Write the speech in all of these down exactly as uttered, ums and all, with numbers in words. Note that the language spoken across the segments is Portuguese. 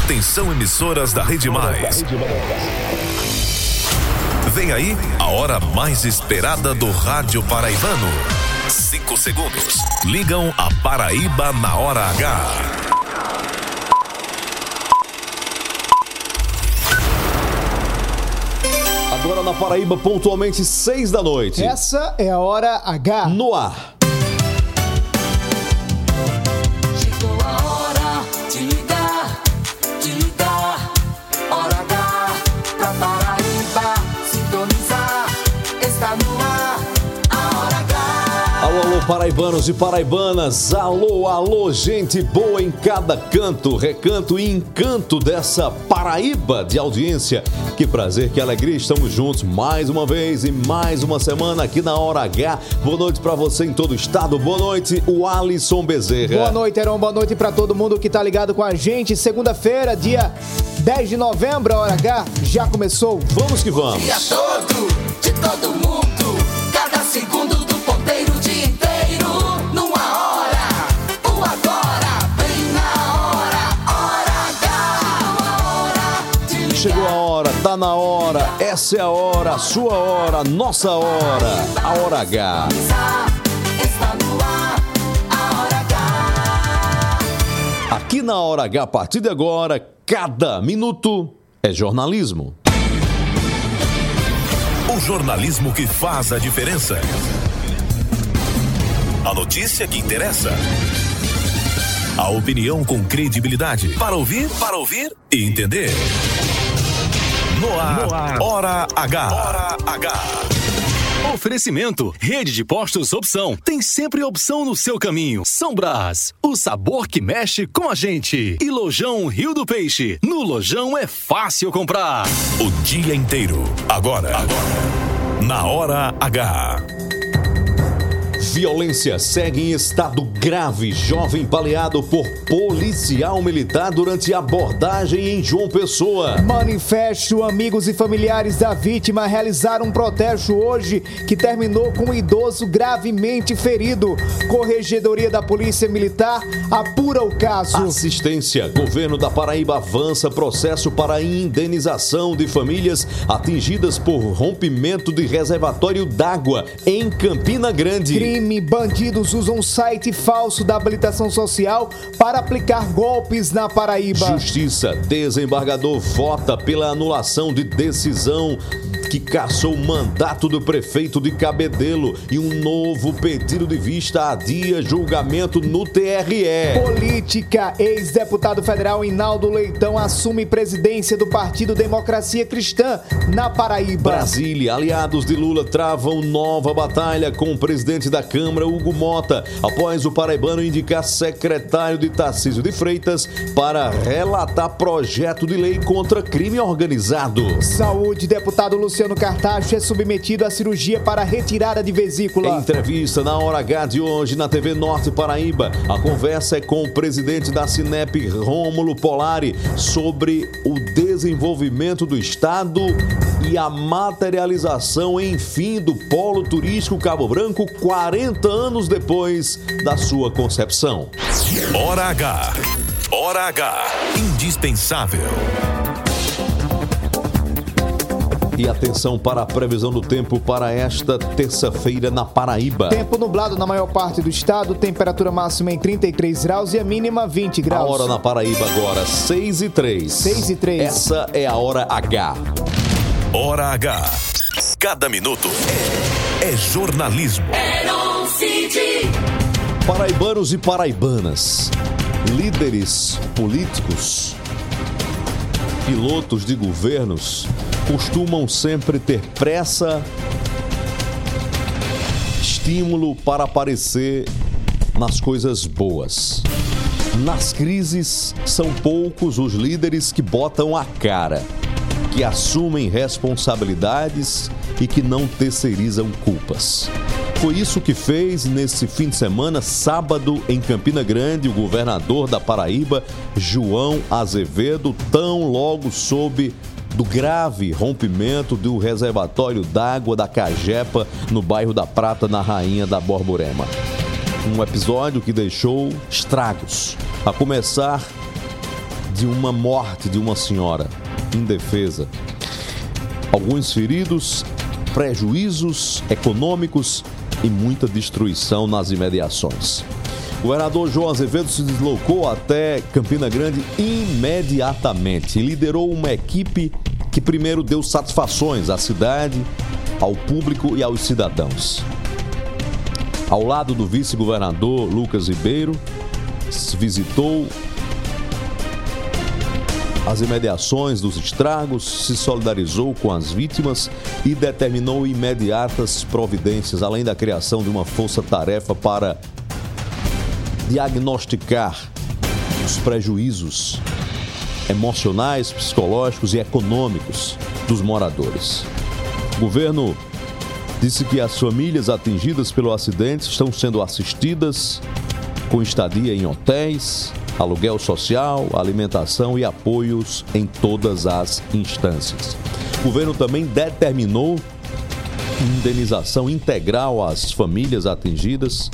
Atenção, emissoras da Rede Mais. Vem aí a hora mais esperada do rádio paraibano. Cinco segundos. Ligam a Paraíba na hora H. Agora na Paraíba, pontualmente seis da noite. Essa é a hora H. No ar. Chegou a hora de ligar, de ligar. Hora H pra Paraíba sintonizar. Está no ar a hora H. Alô, alô, paraibanos e paraibanas. Alô, alô, gente boa em cada canto, recanto e encanto dessa Paraíba de audiência. Que prazer, que alegria, estamos juntos mais uma vez e mais uma semana aqui na Hora H. Boa noite pra você em todo o estado. Boa noite, o Alisson Bezerra. Boa noite, Heron. Boa noite pra todo mundo que tá ligado com a gente. Segunda-feira, dia dez de novembro, a Hora H já começou. Vamos que vamos. Dia todo, de todo mundo, cada segundo do ponteiro, o dia inteiro, numa hora, o agora, bem na hora, Hora H, uma hora de ligar. Chegou a hora, tá na hora, essa é a hora, a sua hora, nossa hora, a Hora H. Está no ar, a Hora H. Aqui na Hora H, a partir de agora, cada minuto é jornalismo. O jornalismo que faz a diferença. A notícia que interessa. A opinião com credibilidade. Para ouvir, para ouvir e entender. No ar, no ar. Hora H. Hora H. Oferecimento, Rede de Postos Opção. Tem sempre opção no seu caminho. São Brás, o sabor que mexe com a gente. E Lojão Rio do Peixe. No Lojão é fácil comprar. O dia inteiro. Agora. Agora. Na Hora H. Violência segue em estado grave. Jovem baleado por policial militar durante abordagem em João Pessoa. Manifesto, amigos e familiares da vítima realizaram um protesto hoje que terminou com um idoso gravemente ferido. Corregedoria da Polícia Militar apura o caso. Assistência. Governo da Paraíba avança processo para indenização de famílias atingidas por rompimento de reservatório d'água em Campina Grande. Crime. Bandidos usam um site falso da habilitação social para aplicar golpes na Paraíba. Justiça. Desembargador vota pela anulação de decisão que cassou o mandato do prefeito de Cabedelo e um novo pedido de vista adia julgamento no T R E. Política. Ex-deputado federal Hinaldo Leitão assume presidência do Partido Democracia Cristã na Paraíba. Brasília. Aliados de Lula travam nova batalha com o presidente da Câmara, Hugo Mota, após o paraibano indicar secretário de Tarcísio de Freitas para relatar projeto de lei contra crime organizado. Saúde. Deputado Luciano Cartacho é submetido à cirurgia para retirada de vesícula. Em entrevista na Hora H de hoje na T V Norte Paraíba, a conversa é com o presidente da Cinep, Rômulo Polari, sobre o desenvolvimento do estado e a materialização, enfim, do polo turístico Cabo Branco quarenta anos depois da sua concepção. Hora H. Hora H. Indispensável. E atenção para a previsão do tempo para esta terça-feira na Paraíba. Tempo nublado na maior parte do estado, temperatura máxima em trinta e três graus e a mínima vinte graus. A hora na Paraíba agora, seis e três. seis e três. Essa é a Hora H. Hora H. Cada minuto é, é jornalismo. Heron City. Paraibanos e paraibanas, líderes políticos, pilotos de governos costumam sempre ter pressa, estímulo para aparecer nas coisas boas. Nas crises, são poucos os líderes que botam a cara, que assumem responsabilidades e que não terceirizam culpas. Foi isso que fez nesse fim de semana, sábado, em Campina Grande, o governador da Paraíba, João Azevedo, tão logo soube do grave rompimento do reservatório d'água da Cajepa, no bairro da Prata, na Rainha da Borborema. Um episódio que deixou estragos, a começar de uma morte de uma senhora indefesa. Alguns feridos, prejuízos econômicos e muita destruição nas imediações. O governador João Azevedo se deslocou até Campina Grande imediatamente e liderou uma equipe que primeiro deu satisfações à cidade, ao público e aos cidadãos. Ao lado do vice-governador Lucas Ribeiro, visitou as imediações dos estragos, se solidarizou com as vítimas e determinou imediatas providências, além da criação de uma força-tarefa para diagnosticar os prejuízos emocionais, psicológicos e econômicos dos moradores. O governo disse que as famílias atingidas pelo acidente estão sendo assistidas com estadia em hotéis, aluguel social, alimentação e apoios em todas as instâncias. O governo também determinou indenização integral às famílias atingidas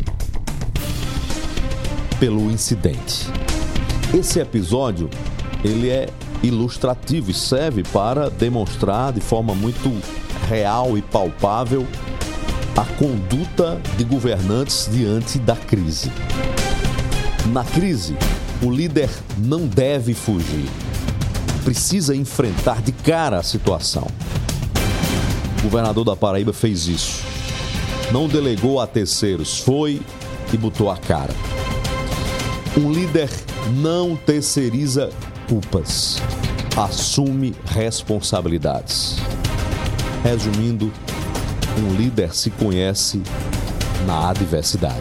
pelo incidente. Esse episódio, ele é ilustrativo e serve para demonstrar de forma muito real e palpável a conduta de governantes diante da crise. Na crise, o líder não deve fugir. Precisa enfrentar de cara a situação. O governador da Paraíba fez isso. Não delegou a terceiros, foi e botou a cara. Um líder não terceiriza culpas, assume responsabilidades. Resumindo, um líder se conhece na adversidade.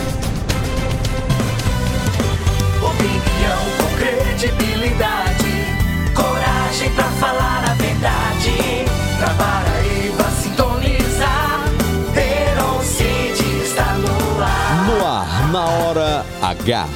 Opinião com credibilidade, coragem pra falar a verdade. Pra Paraíba sintonizar, Heron Cid está no ar. No ar, na hora H.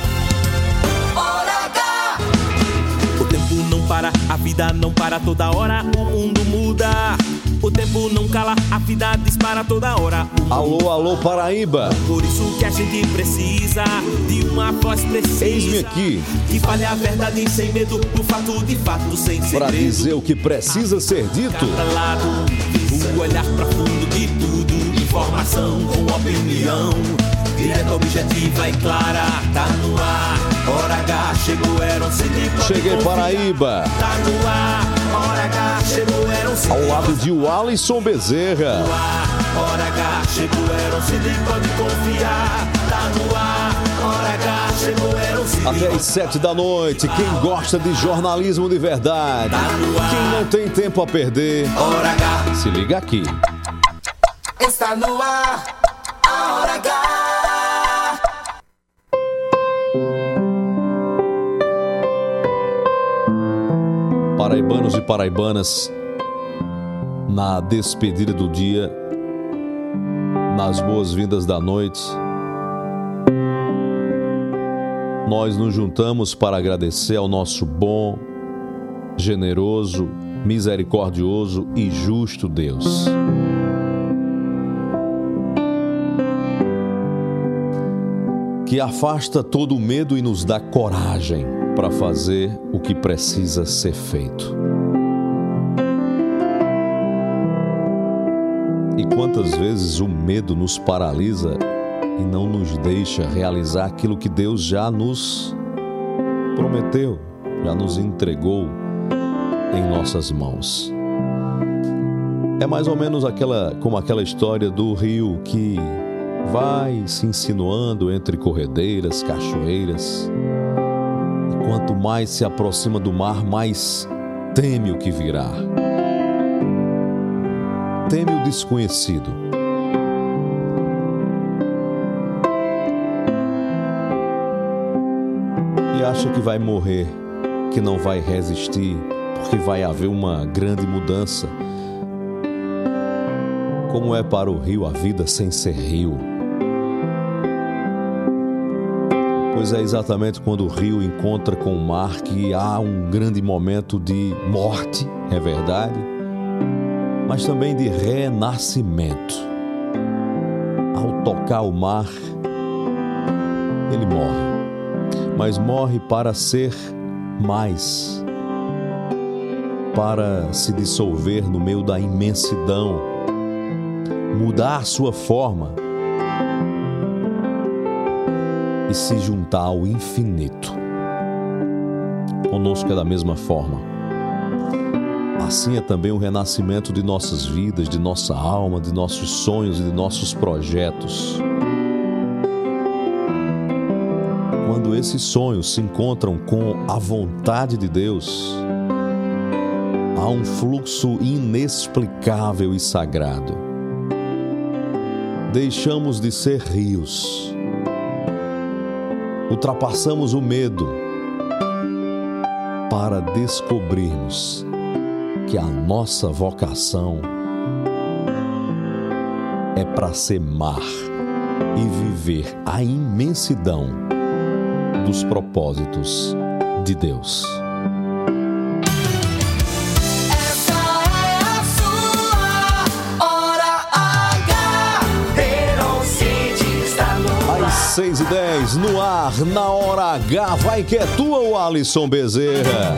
O tempo não para, a vida não para, toda hora o mundo muda. O tempo não cala, a vida dispara toda hora. Alô, alô, Paraíba. Por isso que a gente precisa de uma voz precisa. Eis-me aqui. Que fale a verdade sem medo, do fato de fato, sem segredo. Para dizer o que precisa ser dito. Lado, o olhar profundo de tudo. Informação com opinião. Direta, objetiva e clara. Tá no ar. Hora H chegou, era um cid. Cheguei, Paraíba. Tá no ar. Hora H chegou, era um cid. Ao lado de Alisson Bezerra. Hora H chegou, era um cid, pode confiar. Tá no ar. Hora H chegou, era um cid. Até às sete da noite. Quem gosta de jornalismo de verdade, quem não tem tempo a perder, Hora H. se liga aqui. Está no ar, a Hora H. Paraibanos e paraibanas, na despedida do dia, nas boas-vindas da noite, nós nos juntamos para agradecer ao nosso bom, generoso, misericordioso e justo Deus. Que afasta todo o medo e nos dá coragem para fazer o que precisa ser feito. E quantas vezes o medo nos paralisa e não nos deixa realizar aquilo que Deus já nos prometeu, já nos entregou em nossas mãos. É mais ou menos aquela, como aquela história do rio que vai se insinuando entre corredeiras, cachoeiras. E quanto mais se aproxima do mar, mais teme o que virá. Teme o desconhecido. E acha que vai morrer, que não vai resistir, porque vai haver uma grande mudança. Como é para o rio a vida sem ser rio? Pois é exatamente quando o rio encontra com o mar que há um grande momento de morte, é verdade, mas também de renascimento. Ao tocar o mar, ele morre, mas morre para ser mais para se dissolver no meio da imensidão, mudar sua forma e se juntar ao infinito. Conosco é da mesma forma. Assim é também o renascimento de nossas vidas, de nossa alma, de nossos sonhos e de nossos projetos. Quando esses sonhos se encontram com a vontade de Deus, há um fluxo inexplicável e sagrado. Deixamos de ser rios, ultrapassamos o medo para descobrirmos que a nossa vocação é para ser mar e viver a imensidão dos propósitos de Deus. Essa é a sua Hora H. Heron City está no ar. Às seis e dez, no ar, na Hora H, vai que é tua, o Alisson Bezerra.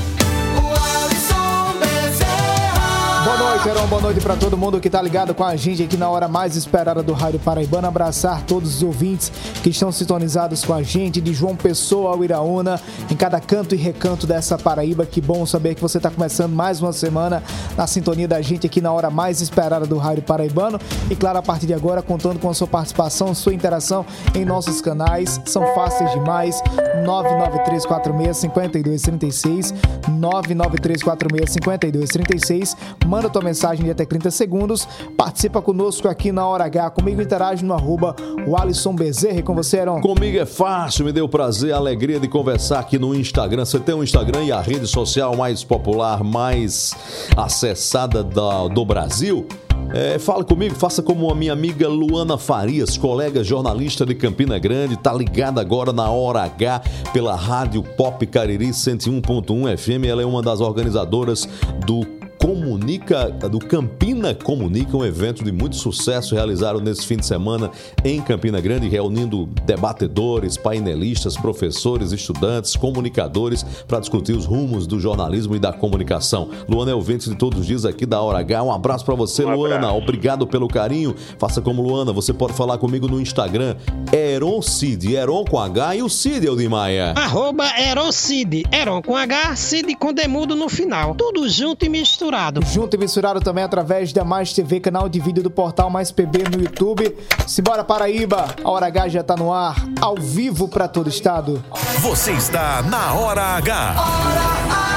Boa noite, Heron. Boa noite para todo mundo que tá ligado com a gente aqui na hora mais esperada do Rádio Paraibana. Abraçar todos os ouvintes que estão sintonizados com a gente, de João Pessoa ao Iraúna, em cada canto e recanto dessa Paraíba. Que bom saber que você tá começando mais uma semana na sintonia da gente aqui na hora mais esperada do Rádio Paraibano. E claro, a partir de agora, contando com a sua participação, sua interação em nossos canais. São fáceis demais. nove nove três quatro seis, cinco dois três seis, nove nove três quatro seis, cinco dois três seis. Manda tua mensagem de até trinta segundos. Participa conosco aqui na Hora H. Comigo interage no arroba o Alisson Bezerra. E com você, Heron? Comigo é fácil, me deu o prazer, a alegria de conversar aqui no Instagram. Você tem um Instagram e a rede social mais popular, mais acessada da, do Brasil? É, fala comigo, faça como a minha amiga Luana Farias, colega jornalista de Campina Grande, tá ligada agora na Hora H pela Rádio Pop Cariri cento e um ponto um F M. Ela é uma das organizadoras do Comunica, do Campina Comunica, um evento de muito sucesso realizado nesse fim de semana em Campina Grande, reunindo debatedores, painelistas, professores, estudantes, comunicadores para discutir os rumos do jornalismo e da comunicação. Luana é ouvinte de todos os dias aqui da Hora H. Um abraço para você, um Luana. Abraço. Obrigado pelo carinho. Faça como Luana, você pode falar comigo no Instagram, Heron Cid, Heron com H e o Cid, Eudimar. Arroba Heron Cid, Heron com H, Cid com demudo no final. Tudo junto e misturado. Junto e misturado também através da Mais T V, canal de vídeo do portal Mais P B no YouTube. Simbora, Paraíba, a Hora H já tá no ar, ao vivo para todo o estado. Você está na Hora H. Hora H.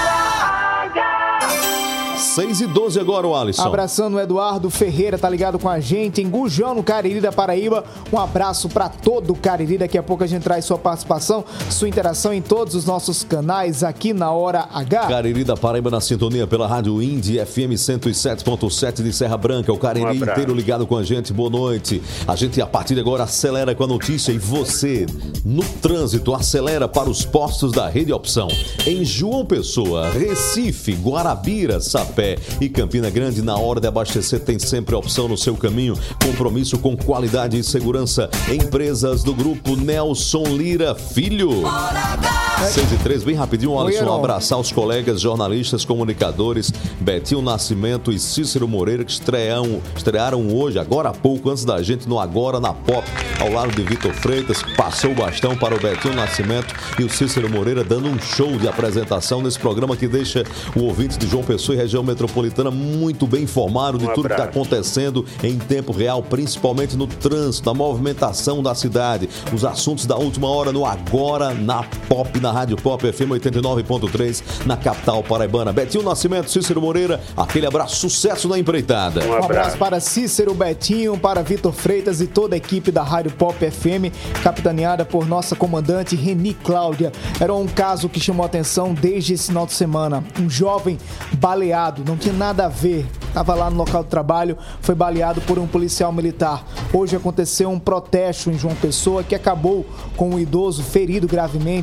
seis e doze agora, o Alisson. Abraçando o Eduardo Ferreira, tá ligado com a gente em Gujão, no Cariri da Paraíba. Um abraço pra todo o Cariri. Daqui a pouco a gente traz sua participação, sua interação em todos os nossos canais aqui na Hora H. Cariri da Paraíba na sintonia pela Rádio Indy F M cento e sete ponto sete de Serra Branca. O Cariri um inteiro ligado com a gente. Boa noite. A gente a partir de agora acelera com a notícia e você, no trânsito, acelera para os postos da Rede Opção. Em João Pessoa, Recife, Guarabira, Sapé e Campina Grande, na hora de abastecer tem sempre a opção no seu caminho. Compromisso com qualidade e segurança. Empresas do grupo Nelson Lira Filho. seis e três, bem rapidinho, Alisson, um abraçar os colegas jornalistas, comunicadores Betinho Nascimento e Cícero Moreira, que estream, estrearam hoje, agora há pouco, antes da gente, no Agora na Pop, ao lado de Vitor Freitas. Passou o bastão para o Betinho Nascimento e o Cícero Moreira, dando um show de apresentação nesse programa que deixa o ouvinte de João Pessoa e região metropolitana muito bem informado de um tudo que está acontecendo em tempo real, principalmente no trânsito, na movimentação da cidade, os assuntos da última hora no Agora na Pop, na Rádio Pop F M oitenta e nove ponto três, na capital paraibana. Betinho Nascimento, Cícero Moreira, aquele abraço, sucesso na empreitada. Um abraço, um abraço para Cícero, Betinho, para Vitor Freitas e toda a equipe da Rádio Pop F M, capitaneada por nossa comandante Reni Cláudia. Era um caso que chamou a atenção desde esse final de semana. Um jovem baleado, não tinha nada a ver, estava lá no local de trabalho, foi baleado por um policial militar. Hoje aconteceu um protesto em João Pessoa que acabou com um idoso ferido gravemente após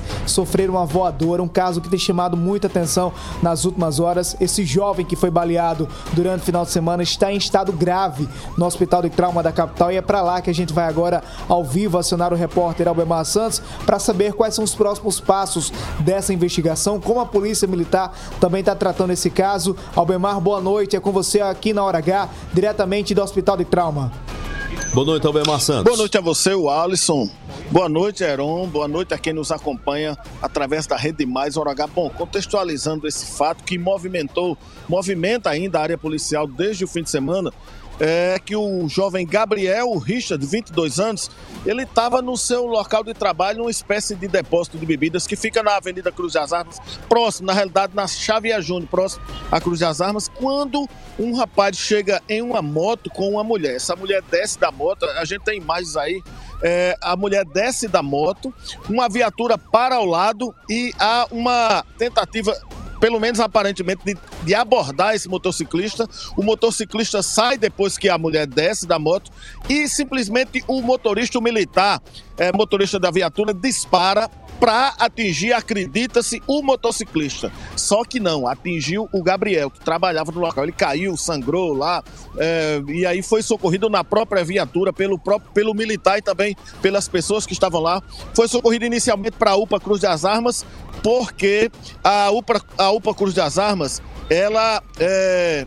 sofreram uma voadora, um caso que tem chamado muita atenção nas últimas horas. Esse jovem que foi baleado durante o final de semana está em estado grave no Hospital de Trauma da capital e é para lá que a gente vai agora ao vivo acionar o repórter Albemar Santos para saber quais são os próximos passos dessa investigação, como a Polícia Militar também está tratando esse caso. Albemar, boa noite, é com você aqui na Hora H, diretamente do Hospital de Trauma. Boa noite, Albemar Santos. Boa noite a você, o Alisson. Boa noite, Heron. Boa noite a quem nos acompanha através da Rede Mais Hora H. Bom, contextualizando esse fato que movimentou, movimenta ainda a área policial desde o fim de semana, é que o jovem Gabriel Richard, de vinte e dois anos, ele estava no seu local de trabalho, numa espécie de depósito de bebidas que fica na Avenida Cruz das Armas, próximo, na realidade, na Xavier Júnior, próximo à Cruz das Armas, quando um rapaz chega em uma moto com uma mulher. Essa mulher desce da moto, a gente tem imagens aí, é, a mulher desce da moto, uma viatura para ao lado e há uma tentativa, pelo menos aparentemente, de, de abordar esse motociclista. O motociclista sai depois que a mulher desce da moto e simplesmente o motorista, o militar, é, motorista da viatura, dispara para atingir, acredita-se, o motociclista. Só que não, atingiu o Gabriel, que trabalhava no local. Ele caiu, sangrou lá, é, e aí foi socorrido na própria viatura pelo, próprio, pelo militar e também pelas pessoas que estavam lá. Foi socorrido inicialmente para a U P A Cruz das Armas, porque a U P A, a U P A Cruz das Armas, ela... É,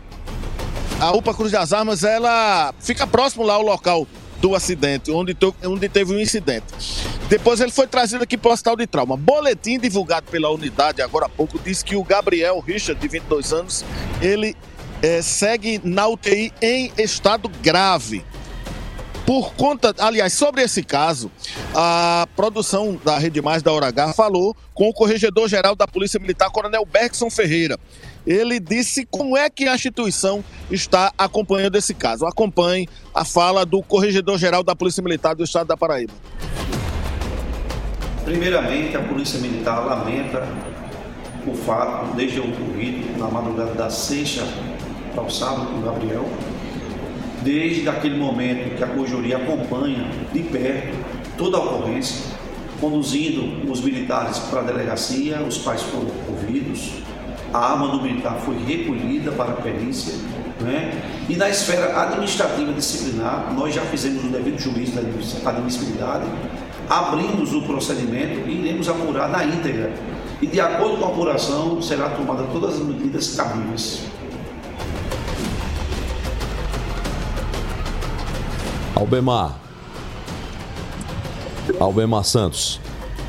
a U P A Cruz das Armas, ela fica próximo lá ao local do acidente, onde, to, onde teve um incidente. Depois ele foi trazido aqui para o Hospital de Trauma. Boletim divulgado pela unidade agora há pouco diz que o Gabriel Richard, de vinte e dois anos, ele é, segue na U T I em estado grave. Por conta, aliás, sobre esse caso, a produção da Rede Mais da Hora H falou com o Corregedor-Geral da Polícia Militar, Coronel Bergson Ferreira. Ele disse como é que a instituição está acompanhando esse caso. Acompanhe a fala do Corregedor-Geral da Polícia Militar do Estado da Paraíba. Primeiramente, a Polícia Militar lamenta o fato, desde o ocorrido na madrugada da sexta para o sábado com o Gabriel, desde aquele momento que a Corregedoria acompanha de perto toda a ocorrência, conduzindo os militares para a delegacia, os pais foram ouvidos, a arma do militar foi recolhida para a perícia, né? E na esfera administrativa disciplinar, nós já fizemos o devido juízo da admissibilidade, abrimos o procedimento e iremos apurar na íntegra. E de acordo com a apuração, será tomada todas as medidas cabíveis. Albemar. Albemar Santos.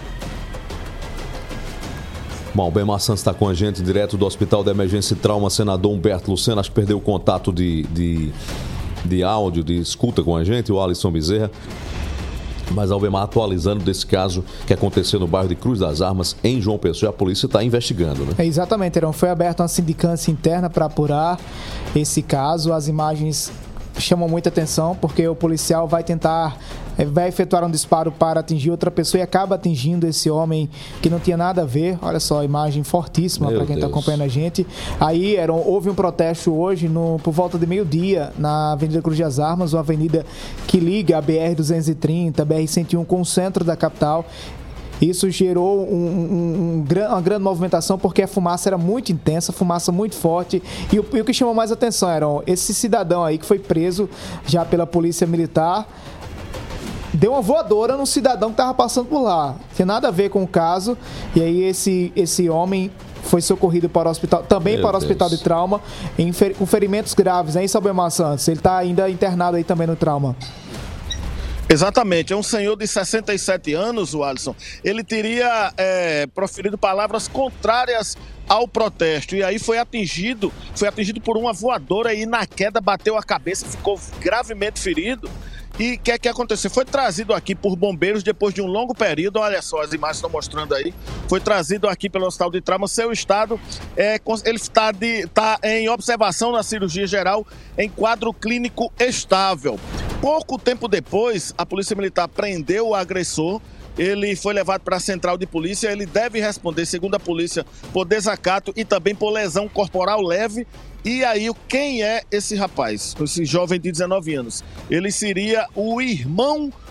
Bom, Albemar Santos está com a gente direto do Hospital de Emergência e Trauma, senador Humberto Lucena. Acho que perdeu o contato de, de, de áudio, de escuta com a gente, o Alisson Bezerra. Mas Albemar atualizando desse caso que aconteceu no bairro de Cruz das Armas, em João Pessoa. A polícia está investigando, né? É, exatamente, Herão. Foi aberta uma sindicância interna para apurar esse caso. As imagens chamam muita atenção porque o policial vai tentar, vai efetuar um disparo para atingir outra pessoa e acaba atingindo esse homem que não tinha nada a ver. Olha só, imagem fortíssima para quem está acompanhando a gente. Aí era, houve um protesto hoje no, por volta de meio-dia na Avenida Cruz das Armas, uma avenida que liga a B R duzentos e trinta, a B R cento e um com o centro da capital. Isso gerou um, um, um, uma grande movimentação porque a fumaça era muito intensa, fumaça muito forte. E o, e o que chamou mais atenção era esse cidadão aí que foi preso já pela Polícia Militar, deu uma voadora num cidadão que estava passando por lá. Não tinha nada a ver com o caso. E aí esse, esse homem foi socorrido para o hospital, também Meu para o Hospital Deus. de Trauma, em, com ferimentos graves, né, Albemar Santos? Ele está ainda internado aí também no trauma. Exatamente, é um senhor de sessenta e sete anos, o Alisson. Ele teria é, proferido palavras contrárias ao protesto e aí foi atingido, foi atingido por uma voadora e na queda bateu a cabeça, ficou gravemente ferido. E o que é que aconteceu? Foi trazido aqui por bombeiros depois de um longo período, olha só, as imagens estão mostrando aí, foi trazido aqui pelo Hospital de Trauma. Seu estado, é, ele está, de, está em observação na cirurgia geral, em quadro clínico estável. Pouco tempo depois, a Polícia Militar prendeu o agressor. Ele foi levado para a central de polícia. Ele deve responder, segundo a polícia, por desacato e também por lesão corporal leve. E aí, quem é esse rapaz, esse jovem de dezenove anos? Ele seria o irmão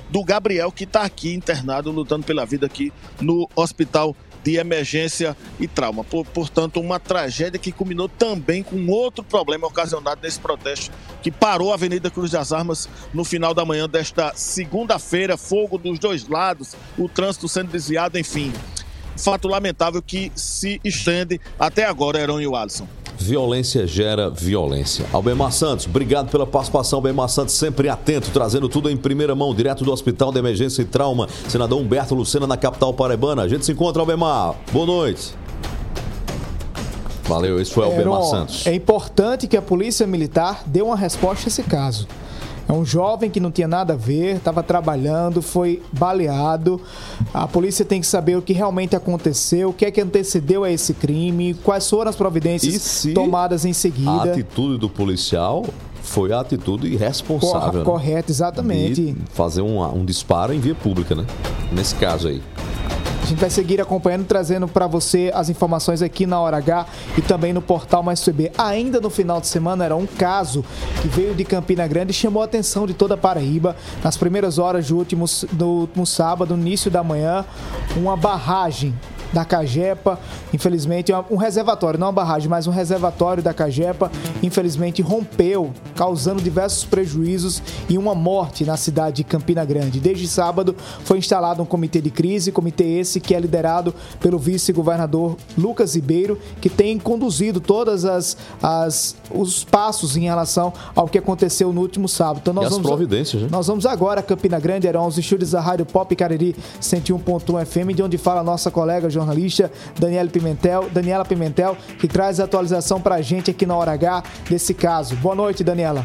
do Gabriel, que está aqui internado, lutando pela vida aqui no Hospital de Emergência e Trauma. Por, portanto, uma tragédia que culminou também com outro problema ocasionado nesse protesto que parou a Avenida Cruz das Armas no final da manhã desta segunda-feira. Fogo dos dois lados, o trânsito sendo desviado, enfim. Fato lamentável que se estende até agora, Heron e o Alisson. Violência gera violência. Albemar Santos, obrigado pela participação. Albemar Santos sempre atento, trazendo tudo em primeira mão, direto do Hospital de Emergência e Trauma. Senador Humberto Lucena, na capital paraibana. A gente se encontra, Albemar. Boa noite. Valeu, esse foi Albemar Santos. É importante que a Polícia Militar dê uma resposta a esse caso. É um jovem que não tinha nada a ver, estava trabalhando, foi baleado. A polícia tem que saber o que realmente aconteceu, o que é que antecedeu a esse crime, quais foram as providências tomadas em seguida. A atitude do policial foi a atitude irresponsável. Cor- correto, exatamente. De fazer um, um disparo em via pública, né? Nesse caso aí. A gente vai seguir acompanhando, trazendo para você as informações aqui na Hora H e também no portal Mais T V. Ainda no final de semana, era um caso que veio de Campina Grande e chamou a atenção de toda a Paraíba. Nas primeiras horas do último, do último sábado, no início da manhã, uma barragem da Cagepa, infelizmente, um reservatório, não uma barragem, mas um reservatório da Cagepa, infelizmente rompeu, causando diversos prejuízos e uma morte na cidade de Campina Grande. Desde sábado foi instalado um comitê de crise, comitê esse que é liderado pelo vice-governador Lucas Ribeiro, que tem conduzido todas as, as os passos em relação ao que aconteceu no último sábado. Então, nós e as vamos, providências, né? Nós vamos agora a Campina Grande, eram os estúdios da Rádio Pop Cariri cento e um ponto um F M, de onde fala a nossa colega jornalista Daniela Pimentel, Daniela Pimentel, que traz a atualização pra gente aqui na Hora H desse caso. Boa noite, Daniela.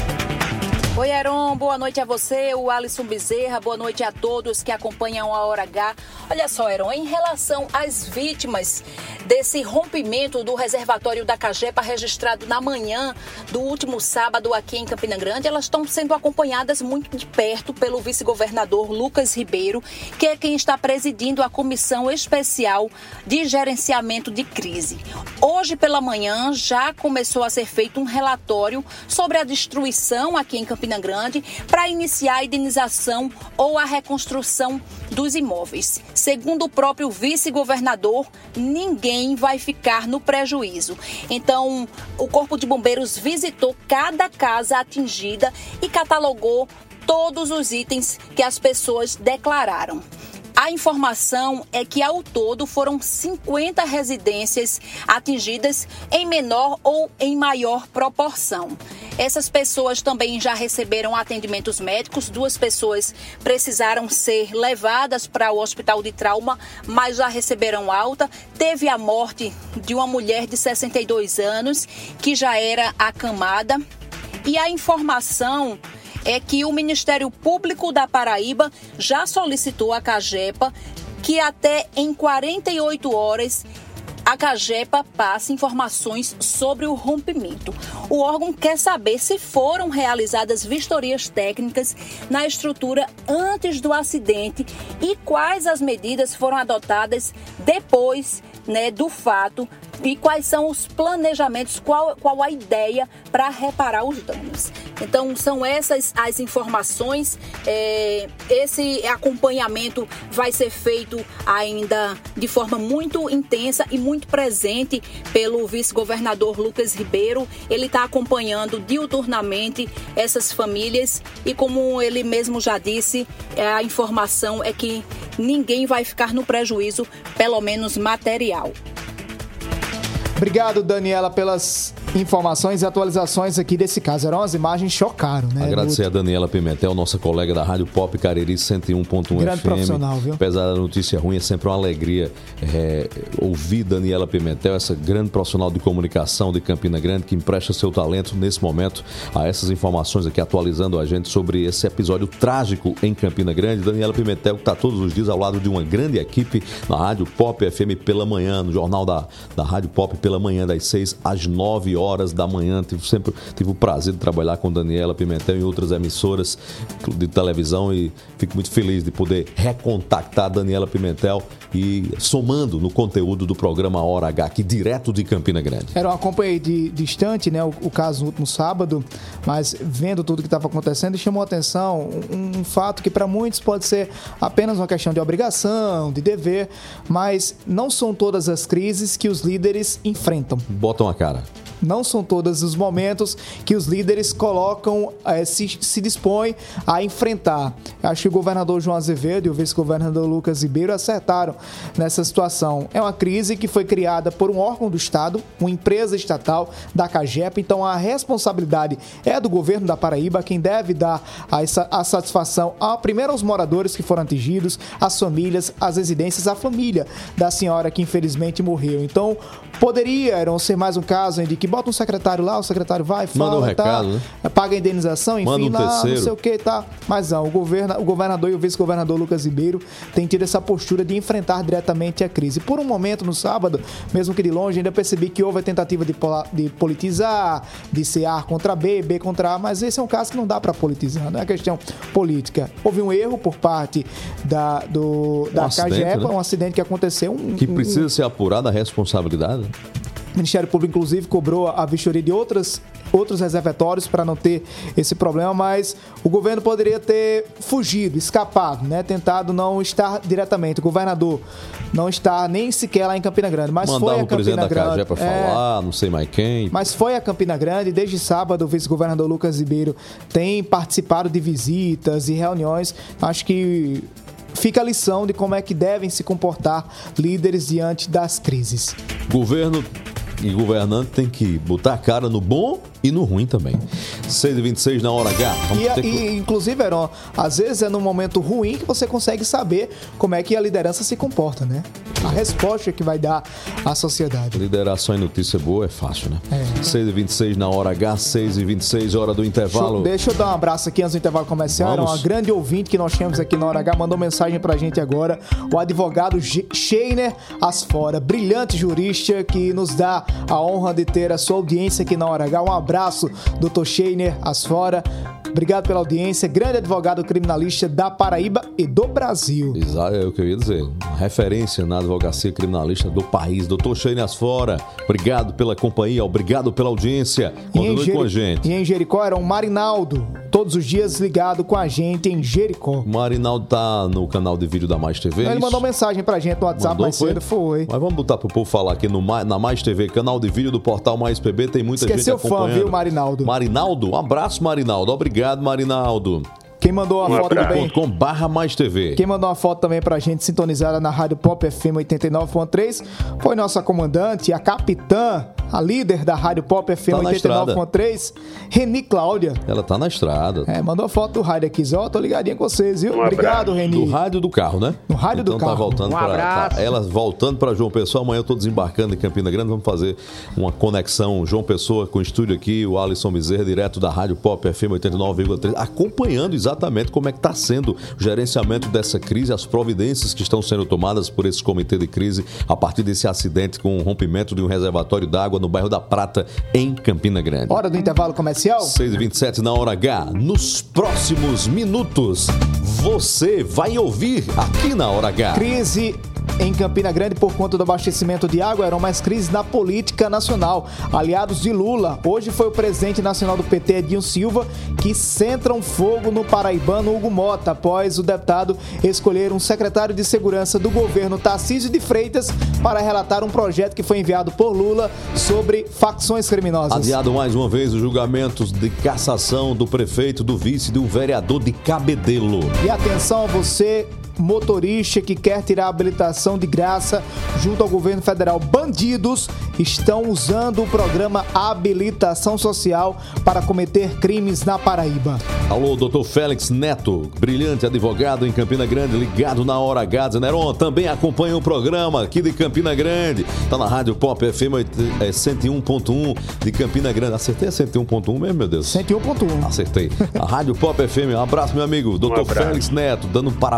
Oi, Heron, boa noite a você, o Alisson Bezerra, boa noite a todos que acompanham a Hora H. Olha só, Heron, em relação às vítimas desse rompimento do reservatório da Cagepa registrado na manhã do último sábado aqui em Campina Grande, elas estão sendo acompanhadas muito de perto pelo vice-governador Lucas Ribeiro, que é quem está presidindo a Comissão Especial de Gerenciamento de Crise. Hoje pela manhã já começou a ser feito um relatório sobre a destruição aqui em Campina Grande para iniciar a indenização ou a reconstrução dos imóveis. Segundo o próprio vice-governador, ninguém vai ficar no prejuízo. Então, o Corpo de Bombeiros visitou cada casa atingida e catalogou todos os itens que as pessoas declararam. A informação é que, ao todo, foram cinquenta residências atingidas em menor ou em maior proporção. Essas pessoas também já receberam atendimentos médicos. Duas pessoas precisaram ser levadas para o hospital de trauma, mas já receberam alta. Teve a morte de uma mulher de sessenta e dois anos, que já era acamada. E a informação é que o Ministério Público da Paraíba já solicitou à Cagepa que até em quarenta e oito horas a Cagepa passe informações sobre o rompimento. O órgão quer saber se foram realizadas vistorias técnicas na estrutura antes do acidente e quais as medidas foram adotadas depois, né, do fato, e quais são os planejamentos, qual, qual a ideia para reparar os danos. Então, são essas as informações. É, esse acompanhamento vai ser feito ainda de forma muito intensa e muito presente pelo vice-governador Lucas Ribeiro. Ele está acompanhando diuturnamente essas famílias e, como ele mesmo já disse, a informação é que ninguém vai ficar no prejuízo, pelo menos material. Obrigado, Daniela, pelas informações e atualizações aqui desse caso. Eram as imagens chocaram, né? Agradecer no... a Daniela Pimentel, nossa colega da Rádio Pop Cariri cento e um ponto um F M. Grande profissional, viu? Apesar da notícia ruim, é sempre uma alegria é, ouvir Daniela Pimentel, essa grande profissional de comunicação de Campina Grande, que empresta seu talento nesse momento a essas informações aqui, atualizando a gente sobre esse episódio trágico em Campina Grande. Daniela Pimentel, que está todos os dias ao lado de uma grande equipe na Rádio Pop F M pela manhã, no jornal da, da Rádio Pop pela manhã, das seis às nove horas. horas da manhã. Tive, sempre tive o prazer de trabalhar com Daniela Pimentel em outras emissoras de televisão e fico muito feliz de poder recontactar a Daniela Pimentel e somando no conteúdo do programa Hora H, aqui direto de Campina Grande. Era uma acompanhei de distante, né, o, o caso no último sábado, mas vendo tudo que estava acontecendo, chamou a atenção um, um fato que para muitos pode ser apenas uma questão de obrigação, de dever, mas não são todas as crises que os líderes enfrentam. Botam a cara. Não são todos os momentos que os líderes colocam, eh, se, se dispõem a enfrentar. Acho que o governador João Azevedo e o vice-governador Lucas Ribeiro acertaram nessa situação. É uma crise que foi criada por um órgão do Estado, uma empresa estatal da CAGEP, então a responsabilidade é do governo da Paraíba, quem deve dar a, essa, a satisfação a, primeiro aos moradores que foram atingidos, às famílias, às residências, à família da senhora que infelizmente morreu. Então, poderia não ser mais um caso em que bota um secretário lá, o secretário vai, fala, manda um recado, tá, né? paga a indenização, enfim, manda um lá, terceiro. não sei o que, tá. Mas não, o, governa, o governador e o vice-governador Lucas Ribeiro têm tido essa postura de enfrentar diretamente a crise. Por um momento, no sábado, mesmo que de longe, ainda percebi que houve a tentativa de, pola, de politizar, de ser A contra B, B contra A, mas esse é um caso que não dá para politizar, não é questão política. Houve um erro por parte da, do, da um acidente, CAGEP, né? um acidente que aconteceu. Um, que precisa um, ser apurada a responsabilidade. O Ministério Público, inclusive, cobrou a vistoria de outras, outros reservatórios para não ter esse problema, mas o governo poderia ter fugido, escapado, né? Tentado não estar diretamente. O governador não está nem sequer lá em Campina Grande, mas Mandava foi a o presidente Campina da Grande. CAGEP para é, falar, não sei mais quem. Mas foi a Campina Grande. Desde sábado, o vice-governador Lucas Ribeiro tem participado de visitas e reuniões. Acho que fica a lição de como é que devem se comportar líderes diante das crises. Governo e governante tem que botar a cara no bom e no ruim também. seis e vinte e seis na hora H. E, ter... e, inclusive, Heron, às vezes é num momento ruim que você consegue saber como é que a liderança se comporta, né? A resposta que vai dar à sociedade. Liderar só em notícia boa é fácil, né? É. seis e vinte e seis na hora H, seis e vinte e seis, hora do intervalo. Deixa eu, deixa eu dar um abraço aqui antes do intervalo comercial. Era uma grande ouvinte que nós temos aqui na hora H, mandou mensagem pra gente agora. O advogado Sheiner Asfora, brilhante jurista que nos dá a honra de ter a sua audiência aqui na hora H. Um abraço, doutor Sheiner Asfora. Obrigado pela audiência. Grande advogado criminalista da Paraíba e do Brasil. Exato, é o que eu ia dizer. Uma referência na advocacia criminalista do país. doutor Sheiner Asfora, obrigado pela companhia, obrigado pela audiência. Continue Jeri... com a gente. E em Jericó era um Marinaldo, todos os dias ligado com a gente em Jericó. O Marinaldo tá no canal de vídeo da Mais T V. Ele isso? mandou mensagem pra gente no WhatsApp Mandou, mais foi? cedo, foi. Mas vamos botar pro povo falar aqui no, na Mais T V, canal de vídeo do portal Mais P B, tem muita Esqueceu gente acompanhando. fã, viu, Marinaldo? Marinaldo, um abraço, Marinaldo. Obrigado, Marinaldo. Quem mandou uma um foto também? com barra Mais T V. Quem mandou uma foto também pra gente sintonizada na Rádio Pop F M oitenta e nove ponto três foi nossa comandante, a capitã, a líder da Rádio Pop F M tá oitenta e nove ponto três, Reni Cláudia. Ela tá na estrada. É, mandou a foto do rádio aqui, ó, tô ligadinha com vocês, viu? Um Obrigado, Reni. Do rádio do carro, né? No rádio então do carro. Tá voltando um pra, abraço. Tá, ela voltando para João Pessoa, amanhã eu tô desembarcando em Campina Grande, vamos fazer uma conexão João Pessoa com o estúdio aqui, o Alisson Bezerra, direto da Rádio Pop F M oitenta e nove vírgula três, acompanhando exatamente como é que tá sendo o gerenciamento dessa crise, as providências que estão sendo tomadas por esse comitê de crise a partir desse acidente com o rompimento de um reservatório d'água no bairro da Prata, em Campina Grande. Hora do intervalo comercial? seis e vinte e sete na hora H. Nos próximos minutos, você vai ouvir aqui na hora H. Crise em Campina Grande por conta do abastecimento de água, eram mais crises na política nacional. Aliados de Lula, hoje foi o presidente nacional do P T, Edinho Silva, que centram fogo no paraibano Hugo Mota, após o deputado escolher um secretário de segurança do governo, Tarcísio de Freitas, para relatar um projeto que foi enviado por Lula sobre facções criminosas. Adiado mais uma vez os julgamentos de cassação do prefeito, do vice, do vereador de Cabedelo. E atenção a você, motorista que quer tirar a habilitação de graça junto ao governo federal. Bandidos estão usando o programa Habilitação Social para cometer crimes na Paraíba. Alô, doutor Félix Neto, brilhante advogado em Campina Grande, ligado na hora H, Zeneron, também acompanha o programa aqui de Campina Grande, tá na Rádio Pop F M cento e um ponto um de Campina Grande. Acertei a cento e um ponto um mesmo, meu Deus? cento e um ponto um. Acertei. A Rádio Pop F M, um abraço, meu amigo, doutor um Félix Neto, dando parabéns pelo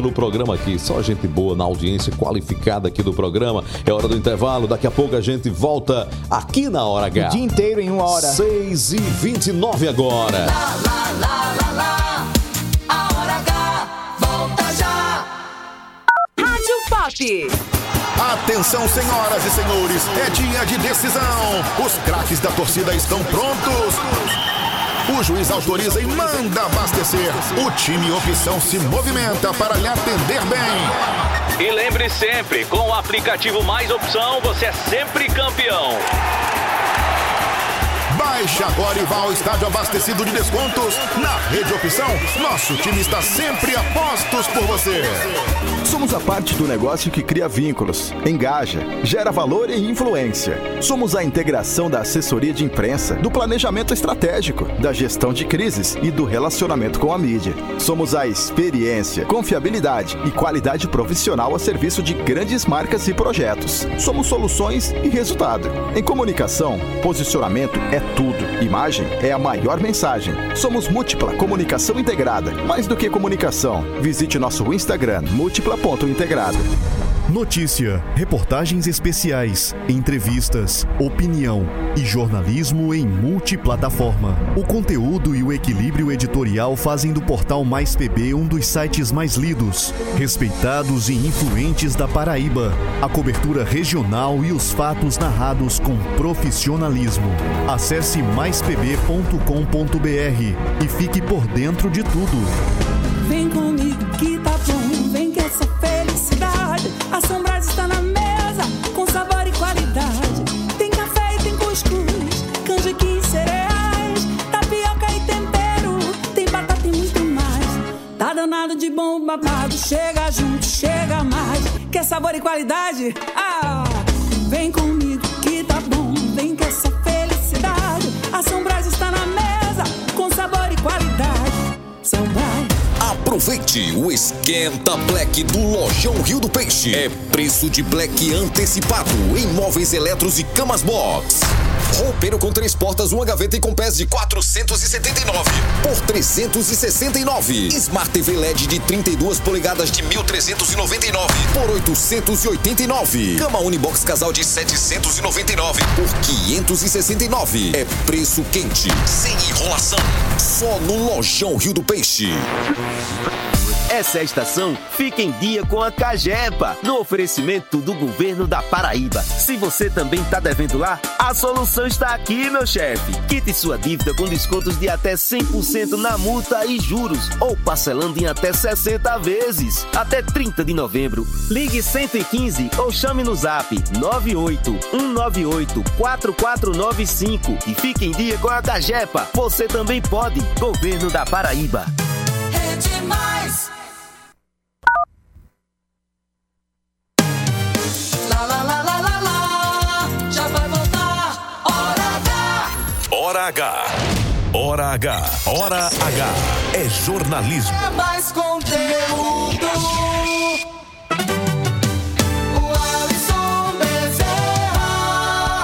no programa aqui. Só gente boa na audiência qualificada aqui do programa. É hora do intervalo. Daqui a pouco a gente volta aqui na Hora H. O dia inteiro em uma hora. seis e vinte e nove agora. Lá, lá, lá, lá, lá. A Hora H volta já. Rádio Pop. Atenção, senhoras e senhores, é dia de decisão. Os craques da torcida estão prontos. O juiz autoriza e manda abastecer. O time Opção se movimenta para lhe atender bem. E lembre sempre, com o aplicativo Mais Opção, você é sempre campeão. Baixe agora e vá ao estádio abastecido de descontos. Na Rede Opção, nosso time está sempre a postos por você. Somos a parte do negócio que cria vínculos, engaja, gera valor e influência. Somos a integração da assessoria de imprensa, do planejamento estratégico, da gestão de crises e do relacionamento com a mídia. Somos a experiência, confiabilidade e qualidade profissional a serviço de grandes marcas e projetos. Somos soluções e resultado. Em comunicação, posicionamento é tudo. Imagem é a maior mensagem. Somos Múltipla Comunicação Integrada. Mais do que comunicação, visite nosso Instagram, múltipla ponto integrada. Notícia, reportagens especiais, entrevistas, opinião e jornalismo em multiplataforma. O conteúdo e o equilíbrio editorial fazem do portal Mais P B um dos sites mais lidos, respeitados e influentes da Paraíba. A cobertura regional e os fatos narrados com profissionalismo. Acesse mais p b ponto com ponto b r e fique por dentro de tudo. Vem comigo que tá bom, vem que essa felicidade. A São Brás está na mesa, com sabor e qualidade. Tem café e tem cuscuz, canjiquinha e cereais, tapioca e tempero, tem batata e muito mais. Tá danado de bom babado, chega junto, chega mais. Quer sabor e qualidade? Ah, vem comigo que tá bom, vem que essa felicidade. A São Brás está na mesa, com sabor e qualidade. São Brás. Aproveite o Esquenta Black do Lojão Rio do Peixe. É preço de Black antecipado em móveis eletros e camas box. Roupeiro com três portas, uma gaveta e com pés de quatrocentos e setenta e nove por trezentos e sessenta e nove. Smart T V L E D de trinta e duas polegadas de mil trezentos e noventa e nove por oitocentos e oitenta e nove. Cama Unibox casal de setecentos e noventa e nove por quinhentos e sessenta e nove. É preço quente, sem enrolação. Só no Lojão Rio do Peixe. Essa estação fica em dia com a Cagepa, no oferecimento do governo da Paraíba. Se você também está devendo lá, a solução está aqui, meu chefe. Quite sua dívida com descontos de até cem por cento na multa e juros, ou parcelando em até sessenta vezes. Até trinta de novembro. Ligue cento e quinze ou chame no zap nove oito um nove oito quatro quatro nove cinco e fique em dia com a Cagepa. Você também pode. Governo da Paraíba. É demais. Lá, lá, lá, lá, lá, lá. Já vai voltar. Hora H. Hora H. Hora H. Hora H. É jornalismo. É mais conteúdo. O Alisson Bezerra.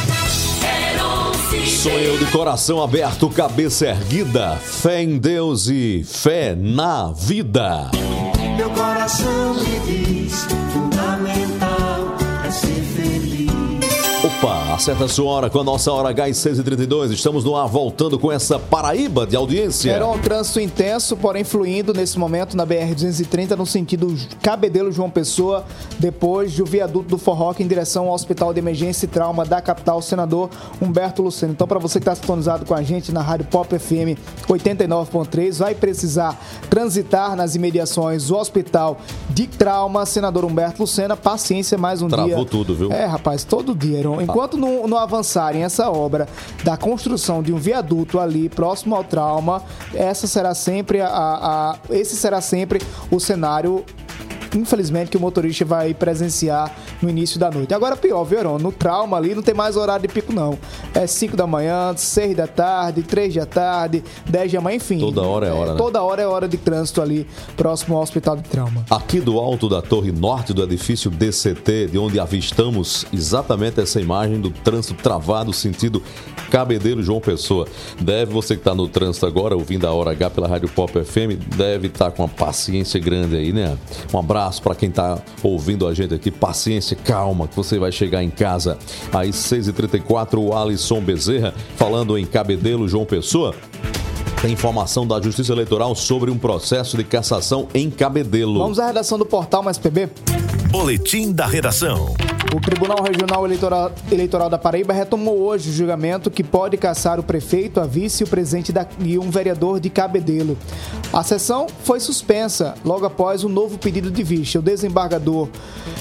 Sou eu de coração aberto, cabeça erguida, fé em Deus e fé na vida. Meu coração me diz, fundamental é ser feliz. Opa, acerta a sua hora com a nossa Hora H às seis e trinta e dois. Estamos no ar voltando com essa Paraíba de audiência. Era um trânsito intenso, porém fluindo nesse momento na B R duzentos e trinta no sentido Cabedelo João Pessoa, depois do viaduto do Forroca em direção ao Hospital de Emergência e Trauma da capital, senador Humberto Luceno. Então, para você que está sintonizado com a gente na Rádio Pop F M oitenta e nove ponto três, vai precisar transitar nas imediações do Hospital de Trauma, senador Humberto Luceno, paciência mais um Travou dia. Travou tudo, viu? É, rapaz, todo dia, Heron. Enquanto não, não avançarem essa obra da construção de um viaduto ali próximo ao trauma, essa será sempre a, a, esse será sempre o cenário infelizmente, que o motorista vai presenciar no início da noite. Agora, pior, viu, Heron? No trauma ali não tem mais horário de pico, não. É cinco da manhã, seis da tarde, três da tarde, dez da manhã, enfim. Toda hora é hora, é, né? Toda hora é hora de trânsito ali, próximo ao Hospital de Trauma. Aqui do alto da torre norte do edifício D C T, de onde avistamos exatamente essa imagem do trânsito travado, sentido Cabedelo, João Pessoa. Deve, você que está no trânsito agora, ouvindo a Hora H pela Rádio Pop F M, deve estar com uma paciência grande aí, né? Um abraço para quem está ouvindo a gente aqui. Paciência, calma, que você vai chegar em casa. Às seis e trinta e quatro, o Alisson Bezerra, falando em Cabedelo, João Pessoa. Tem informação da Justiça Eleitoral sobre um processo de cassação em Cabedelo. Vamos à redação do portal Mais P B. Boletim da redação. O Tribunal Regional Eleitoral, Eleitoral da Paraíba retomou hoje o julgamento que pode cassar o prefeito, a vice e o presidente da, e um vereador de Cabedelo. A sessão foi suspensa logo após um novo pedido de vista. O desembargador...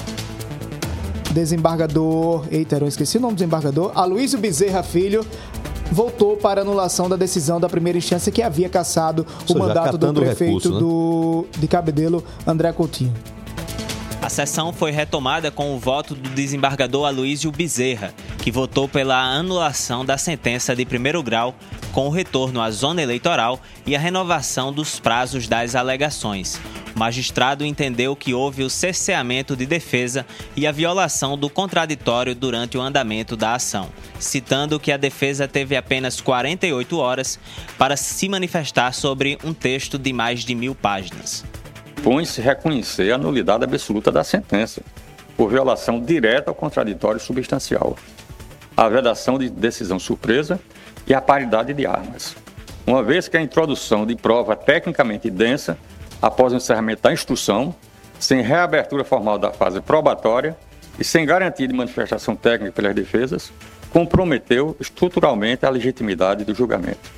Desembargador... Eita, eu esqueci o nome do desembargador. Aloysio Bezerra Filho voltou para anulação da decisão da primeira instância que havia cassado o seja, mandato do prefeito recurso, né? do, de Cabedelo, André Coutinho. A sessão foi retomada com o voto do desembargador Aloysio Bezerra, que votou pela anulação da sentença de primeiro grau, com o retorno à zona eleitoral e a renovação dos prazos das alegações. O magistrado entendeu que houve o cerceamento de defesa e a violação do contraditório durante o andamento da ação, citando que a defesa teve apenas quarenta e oito horas para se manifestar sobre um texto de mais de mil páginas. Põe-se reconhecer a nulidade absoluta da sentença, por violação direta ao contraditório substancial, a vedação de decisão surpresa e a paridade de armas. Uma vez que a introdução de prova tecnicamente densa, após o encerramento da instrução, sem reabertura formal da fase probatória e sem garantia de manifestação técnica pelas defesas, comprometeu estruturalmente a legitimidade do julgamento.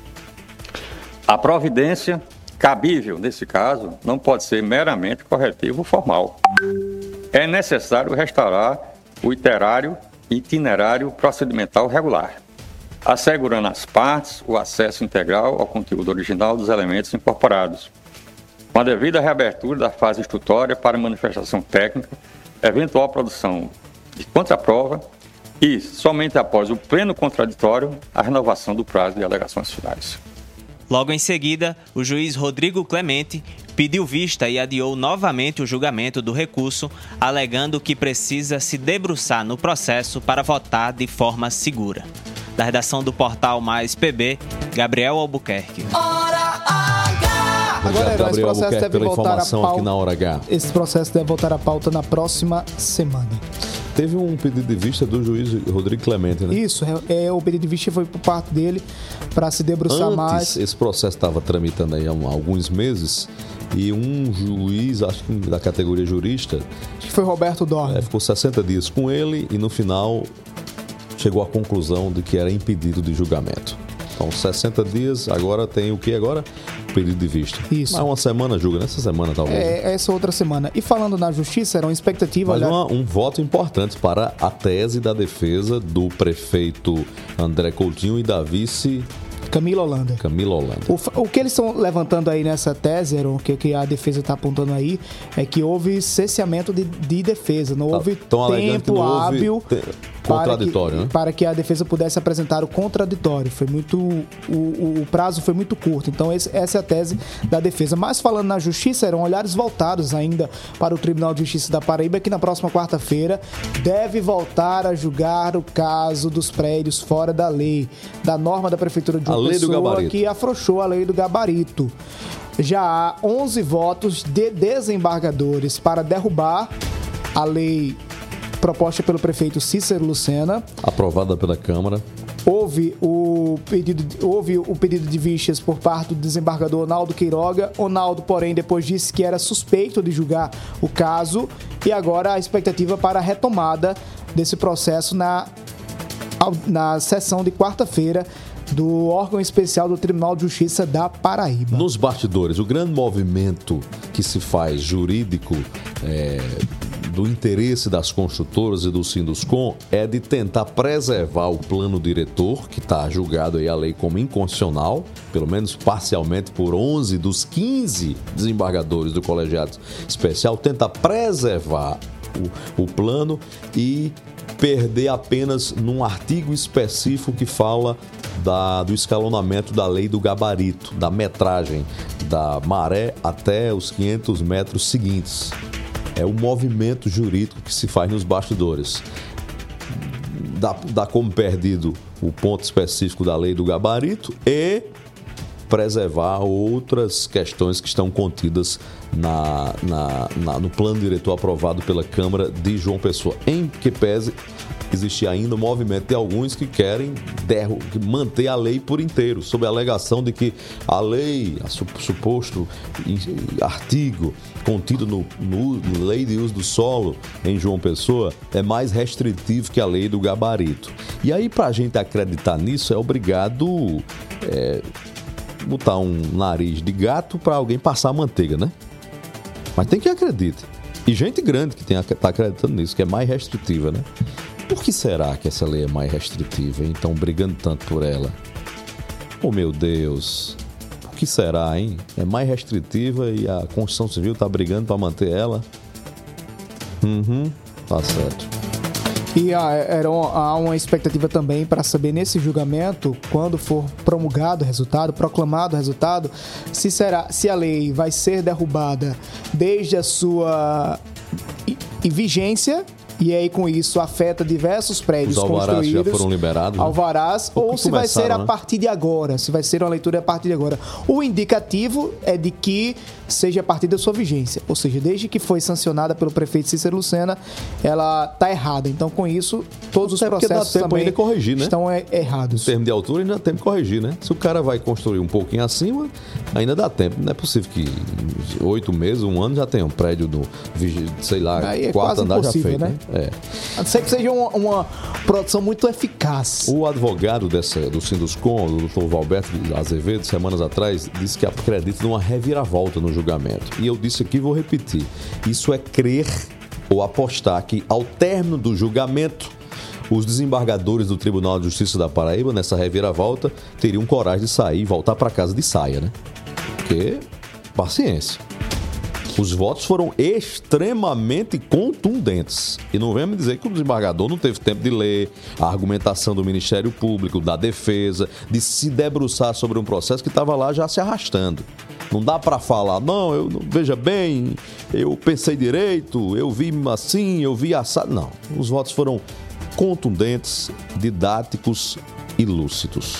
A providência cabível, nesse caso, não pode ser meramente corretivo formal. É necessário restaurar o itinerário, itinerário procedimental regular, assegurando às partes o acesso integral ao conteúdo original dos elementos incorporados, com a devida reabertura da fase instrutória para manifestação técnica, eventual produção de contraprova e, somente após o pleno contraditório, a renovação do prazo de alegações finais. Logo em seguida, o juiz Rodrigo Clemente pediu vista e adiou novamente o julgamento do recurso, alegando que precisa se debruçar no processo para votar de forma segura. Da redação do portal Mais P B, Gabriel Albuquerque. Agora, Heron, esse processo deve pela voltar informação a pauta, aqui na Hora H. Esse processo deve voltar à pauta na próxima semana. Teve um pedido de vista do juiz Rodrigo Clemente, né? Isso, é, é, o pedido de vista foi por parte dele para se debruçar Antes, mais. Esse processo estava tramitando aí há alguns meses e um juiz, acho que da categoria jurista... Acho que foi Roberto Dorn. É, ficou sessenta dias com ele e no final chegou à conclusão de que era impedido de julgamento. Então, sessenta dias, agora tem o que agora? Pedido de vista. Isso. Mas uma semana julga, nessa semana talvez. É, essa outra semana. E falando na justiça, era uma expectativa... Mas olha... uma, um voto importante para a tese da defesa do prefeito André Coutinho e da vice... Camila Holanda. Camila Holanda. O, o que eles estão levantando aí nessa tese, Heron, que, que a defesa está apontando aí, é que houve cesseamento de, de defesa, não houve Tão tempo não houve hábil te... contraditório, para que, né? para que a defesa pudesse apresentar o contraditório. Foi muito, o, o, o prazo foi muito curto. Então, esse, essa é a tese da defesa. Mas falando na justiça, eram olhares voltados ainda para o Tribunal de Justiça da Paraíba, que na próxima quarta-feira deve voltar a julgar o caso dos prédios fora da lei, da norma da Prefeitura de João Pessoa, que afrouxou a lei do gabarito. Já há onze votos de desembargadores para derrubar a lei proposta pelo prefeito Cícero Lucena. Aprovada pela Câmara. Houve o pedido, houve o pedido de vistas por parte do desembargador Onaldo Queiroga. Onaldo, porém, depois disse que era suspeito de julgar o caso. E agora a expectativa para a retomada desse processo na, na sessão de quarta-feira do órgão especial do Tribunal de Justiça da Paraíba. Nos bastidores, o grande movimento que se faz jurídico é, do interesse das construtoras e do Sinduscom é de tentar preservar o plano diretor, que está julgado aí a lei como inconstitucional, pelo menos parcialmente por onze dos quinze desembargadores do colegiado especial, tenta preservar o, o plano e perder apenas num artigo específico que fala da, do escalonamento da lei do gabarito, da metragem, da maré até os quinhentos metros seguintes. É o movimento jurídico que se faz nos bastidores. Dá, dá como perdido o ponto específico da lei do gabarito e preservar outras questões que estão contidas na, na, na, no plano diretor aprovado pela Câmara de João Pessoa. Em que pese existe ainda um movimento de alguns que querem derru- manter a lei por inteiro, sob a alegação de que a lei, a suposto artigo contido no, no Lei de Uso do Solo em João Pessoa é mais restritivo que a lei do gabarito. E aí, para a gente acreditar nisso, é obrigado é, botar um nariz de gato para alguém passar a manteiga, né? Mas tem que acreditar. E gente grande que está acreditando nisso, que é mais restritiva, né? Por que será que essa lei é mais restritiva e estão brigando tanto por ela? Oh, meu Deus! Por que será, hein? É mais restritiva e a Constituição Civil está brigando para manter ela? Uhum, tá certo. E era, há uma expectativa também para saber nesse julgamento, quando for promulgado o resultado, proclamado o resultado, se, será, se a lei vai ser derrubada desde a sua vigência. E aí, com isso, afeta diversos prédios construídos. Os alvarás já foram liberados. Alvarás, né? Ou se vai ser a partir de agora. Se vai ser uma leitura a partir de agora. O indicativo é de que seja a partir da sua vigência. Ou seja, desde que foi sancionada pelo prefeito Cícero Lucena, ela está errada. Então, com isso, todos os processos dá tempo também ainda corrigir, né? Estão errados. Em termos de altura, ainda dá tempo de corrigir, né? Se o cara vai construir um pouquinho acima, ainda dá tempo. Não é possível que em oito meses, um ano, já tenha um prédio do, sei lá, aí quarto é andar já feito, né? É. A não ser que seja uma, uma produção muito eficaz. O advogado dessa, do Sinduscom, o doutor Valberto Azevedo, semanas atrás, disse que acredita numa reviravolta no julgamento. E eu disse aqui e vou repetir. Isso é crer ou apostar que, ao término do julgamento, os desembargadores do Tribunal de Justiça da Paraíba, nessa reviravolta, teriam coragem de sair e voltar para casa de saia, né? Porque, paciência. Os votos foram extremamente contundentes. E não vem me dizer que o desembargador não teve tempo de ler a argumentação do Ministério Público, da defesa, de se debruçar sobre um processo que estava lá já se arrastando. Não dá para falar, não, eu veja bem, eu pensei direito, eu vi assim, eu vi assado. Não, os votos foram contundentes, didáticos e lúcidos.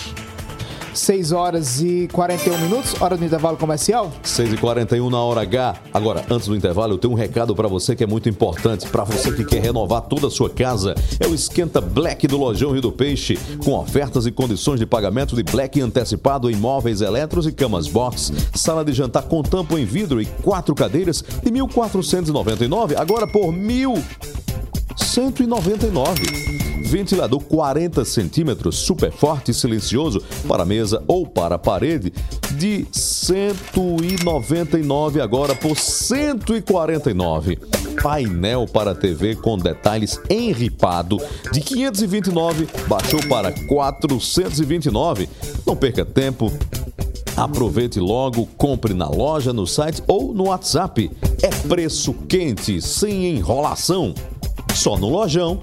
seis horas e quarenta e um minutos, hora do intervalo comercial. seis e quarenta e um na hora H. Agora, antes do intervalo, eu tenho um recado para você que é muito importante. Para você que quer renovar toda a sua casa, é o Esquenta Black do Lojão Rio do Peixe, com ofertas e condições de pagamento de Black antecipado em móveis eletros e camas box. Sala de jantar com tampo em vidro e quatro cadeiras de mil quatrocentos e noventa e nove, agora por mil cento e noventa e nove. Ventilador quarenta centímetros, super forte e silencioso para mesa ou para parede, de cento e noventa e nove agora por cento e quarenta e nove. Painel para T V com detalhes enripado, de quinhentos e vinte e nove baixou para quatrocentos e vinte e nove. Não perca tempo. Aproveite logo, compre na loja, no site ou no WhatsApp. É preço quente, sem enrolação. Só no Lojão.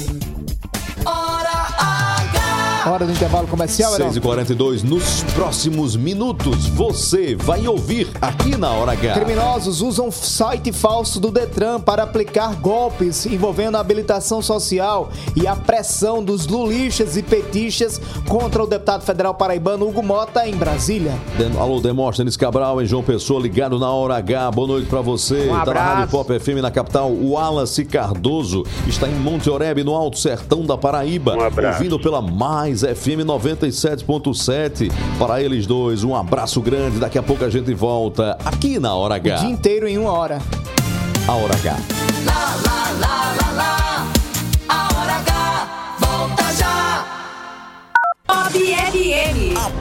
Hora do intervalo comercial, seis e quarenta e dois, nos próximos minutos, você vai ouvir aqui na Hora H. Criminosos usam site falso do Detran para aplicar golpes envolvendo a habilitação social e a pressão dos lulistas e petistas contra o deputado federal paraibano Hugo Mota em Brasília. Alô, Demóstenes Cabral em João Pessoa, ligado na Hora H. Boa noite pra você. Um tá na Rádio Pop F M na capital. O Wallace Cardoso está em Monte Oreb, no Alto Sertão da Paraíba. Um abraço. Ouvindo pela Mais F M noventa e sete ponto sete. Para eles dois, um abraço grande. Daqui a pouco a gente volta aqui na Hora H. O dia inteiro em uma hora. A Hora H. Lá, lá, lá, lá, lá. A Hora H volta já. Pop F M.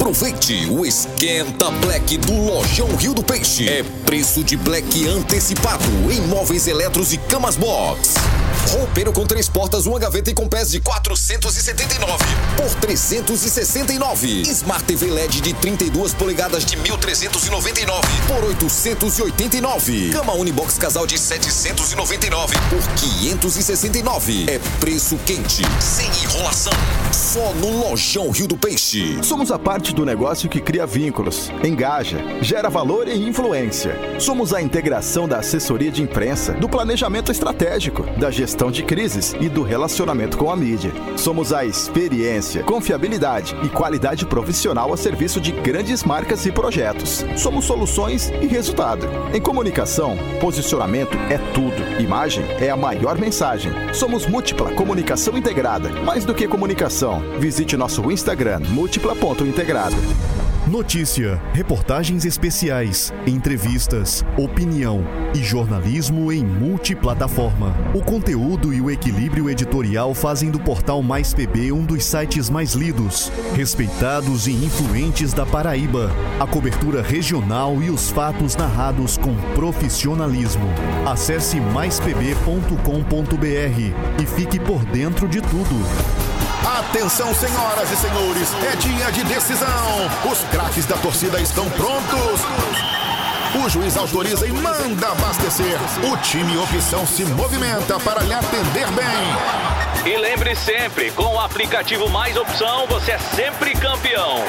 Aproveite o Esquenta Black do Lojão Rio do Peixe. É preço de Black antecipado em móveis eletros e camas box. Roupeiro com três portas, uma gaveta e com pés de quatrocentos e setenta e nove por trezentos e sessenta e nove. Smart T V L E D de trinta e duas polegadas de mil trezentos e noventa e nove por oitocentos e oitenta e nove. Cama Unibox casal de setecentos e noventa e nove por quinhentos e sessenta e nove. É preço quente, sem enrolação. Só no Lojão Rio do Peixe. Somos a parte do negócio que cria vínculos, engaja, gera valor e influência. Somos a integração da assessoria de imprensa, do planejamento estratégico, da gestão de crises e do relacionamento com a mídia. Somos a experiência, confiabilidade e qualidade profissional a serviço de grandes marcas e projetos. Somos soluções e resultado. Em comunicação, posicionamento é tudo. Imagem é a maior mensagem. Somos Múltipla Comunicação Integrada. Mais do que comunicação, visite nosso Instagram, múltipla ponto integrada. Notícia, reportagens especiais, entrevistas, opinião e jornalismo em multiplataforma. O conteúdo e o equilíbrio editorial fazem do portal Mais P B um dos sites mais lidos, respeitados e influentes da Paraíba. A cobertura regional e os fatos narrados com profissionalismo. Acesse mais p b ponto com ponto b r e fique por dentro de tudo. Atenção, senhoras e senhores, é dia de decisão. Os craques da torcida estão prontos. O juiz autoriza e manda abastecer. O time opção se movimenta para lhe atender bem. E lembre sempre, com o aplicativo Mais Opção, você é sempre campeão.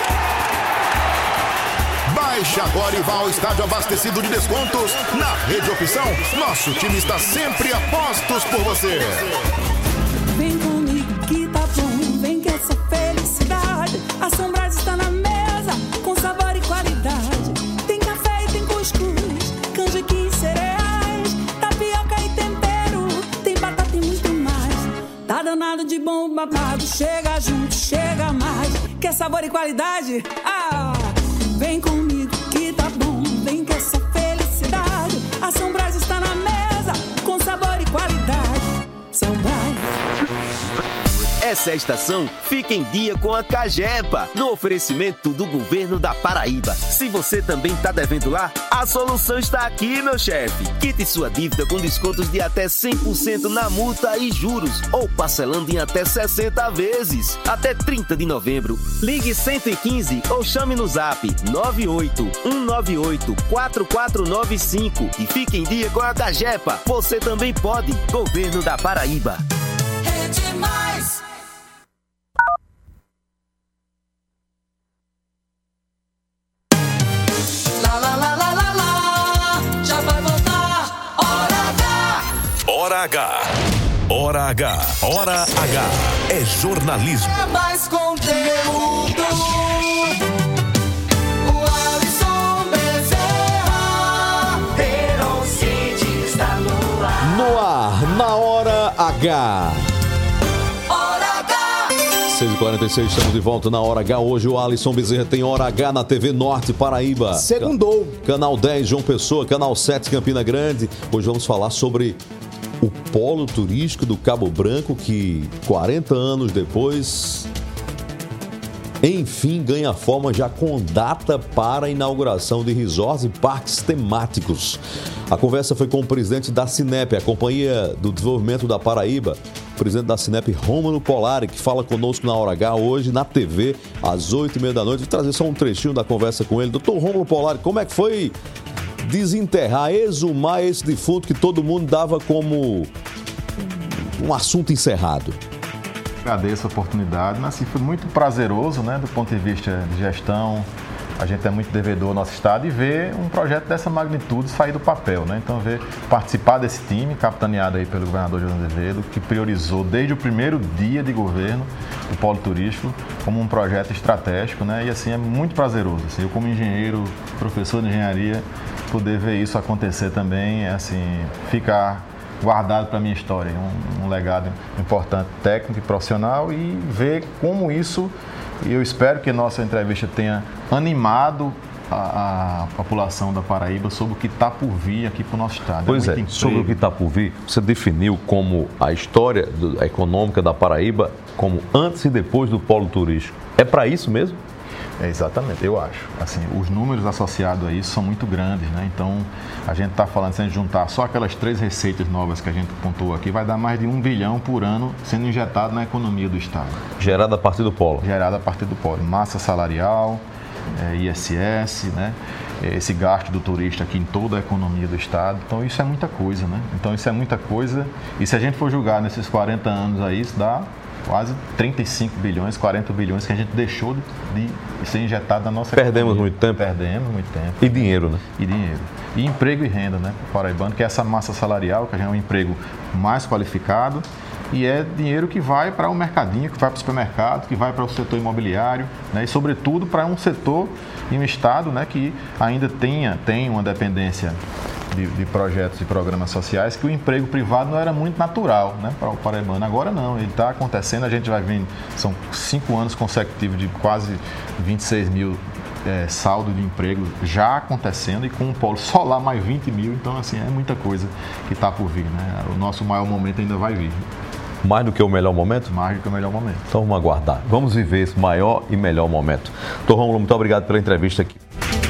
Baixe agora e vá ao estádio abastecido de descontos. Na Rede Opção, nosso time está sempre a postos por você. Vem comigo que tá bom, vem que essa felicidade. A São Brás está na mesa, com sabor e qualidade. Tem café e tem cuscuz, canjiquinha e cereais, tapioca e tempero, tem batata e muito mais. Tá danado de bom babado, chega junto, chega mais. Quer sabor e qualidade? Ah, vem comigo que tá bom, vem que essa felicidade. A São Brás está na mesa, com sabor e qualidade. São Brás. Essa estação fica em dia com a Cagepa, no oferecimento do governo da Paraíba. Se você também está devendo lá, a solução está aqui, meu chefe. Quite sua dívida com descontos de até cem por cento na multa e juros, ou parcelando em até sessenta vezes. Até trinta de novembro. Ligue cento e quinze ou chame no zap nove oito um nove oito quatro quatro nove cinco e fique em dia com a Cagepa. Você também pode. Governo da Paraíba. É demais. Hora H. Hora H. Hora H. É jornalismo. É mais conteúdo. O Alisson Bezerra. Heron City está no ar. No ar, na Hora H. Hora H. seis e quarenta e seis, estamos de volta na Hora H. Hoje o Alisson Bezerra tem Hora H na T V Norte Paraíba. Segundou. Canal dez, João Pessoa. Canal sete, Campina Grande. Hoje vamos falar sobre o polo turístico do Cabo Branco, que quarenta anos depois, enfim, ganha forma já com data para a inauguração de resorts e parques temáticos. A conversa foi com o presidente da Cinep, a Companhia do Desenvolvimento da Paraíba, o presidente da Cinep, Rômulo Polari, que fala conosco na Hora H hoje, na T V, às oito e meia da noite. Vou trazer só um trechinho da conversa com ele. Doutor Rômulo Polari, como é que foi desenterrar, exumar esse defunto que todo mundo dava como um assunto encerrado? Agradeço a oportunidade, mas assim, foi muito prazeroso, né, do ponto de vista de gestão. A gente é muito devedor ao nosso estado e ver um projeto dessa magnitude sair do papel, né? Então, ver participar desse time, capitaneado aí pelo governador José Azevedo, que priorizou desde o primeiro dia de governo o polo turístico como um projeto estratégico, né? E assim, é muito prazeroso. Assim, eu como engenheiro, professor de engenharia, poder ver isso acontecer também, assim, ficar guardado para a minha história, um, um legado importante técnico e profissional, e ver como isso, e eu espero que a nossa entrevista tenha animado a, a população da Paraíba sobre o que está por vir aqui para o nosso estado. Pois é, é sobre o que está por vir, você definiu como a história do, a econômica da Paraíba como antes e depois do polo turístico. É para isso mesmo? É, exatamente, eu acho. Assim, os números associados a isso são muito grandes, né? Então, a gente está falando, se a gente juntar só aquelas três receitas novas que a gente pontuou aqui, vai dar mais de um bilhão por ano sendo injetado na economia do Estado. Gerado a partir do polo. Gerado a partir do polo. Massa salarial, é, I S S, né? Esse gasto do turista aqui em toda a economia do Estado. Então, isso é muita coisa, né? Então, isso é muita coisa. E se a gente for julgar nesses quarenta anos aí, isso dá quase trinta e cinco bilhões, quarenta bilhões que a gente deixou de, de ser injetado na nossa Perdemos economia. muito tempo. Perdemos muito tempo. E dinheiro, né? E dinheiro. E emprego e renda, né? Paraibano, que é essa massa salarial, que é um emprego mais qualificado. E é dinheiro que vai para o mercadinho, que vai para o supermercado, que vai para o setor imobiliário, né? E, sobretudo, para um setor e um Estado, né, que ainda tenha, tem uma dependência de, de projetos e programas sociais, que o emprego privado não era muito natural, né, para o paraibano. Agora não, ele está acontecendo, a gente vai vendo, são cinco anos consecutivos de quase vinte e seis mil é, saldo de emprego já acontecendo, e com o polo solar mais vinte mil, então assim, é muita coisa que está por vir, né? O nosso maior momento ainda vai vir. Mais do que o melhor momento? Mais do que o melhor momento. Então vamos aguardar. Vamos viver esse maior e melhor momento. Doutor Rômulo, muito obrigado pela entrevista aqui.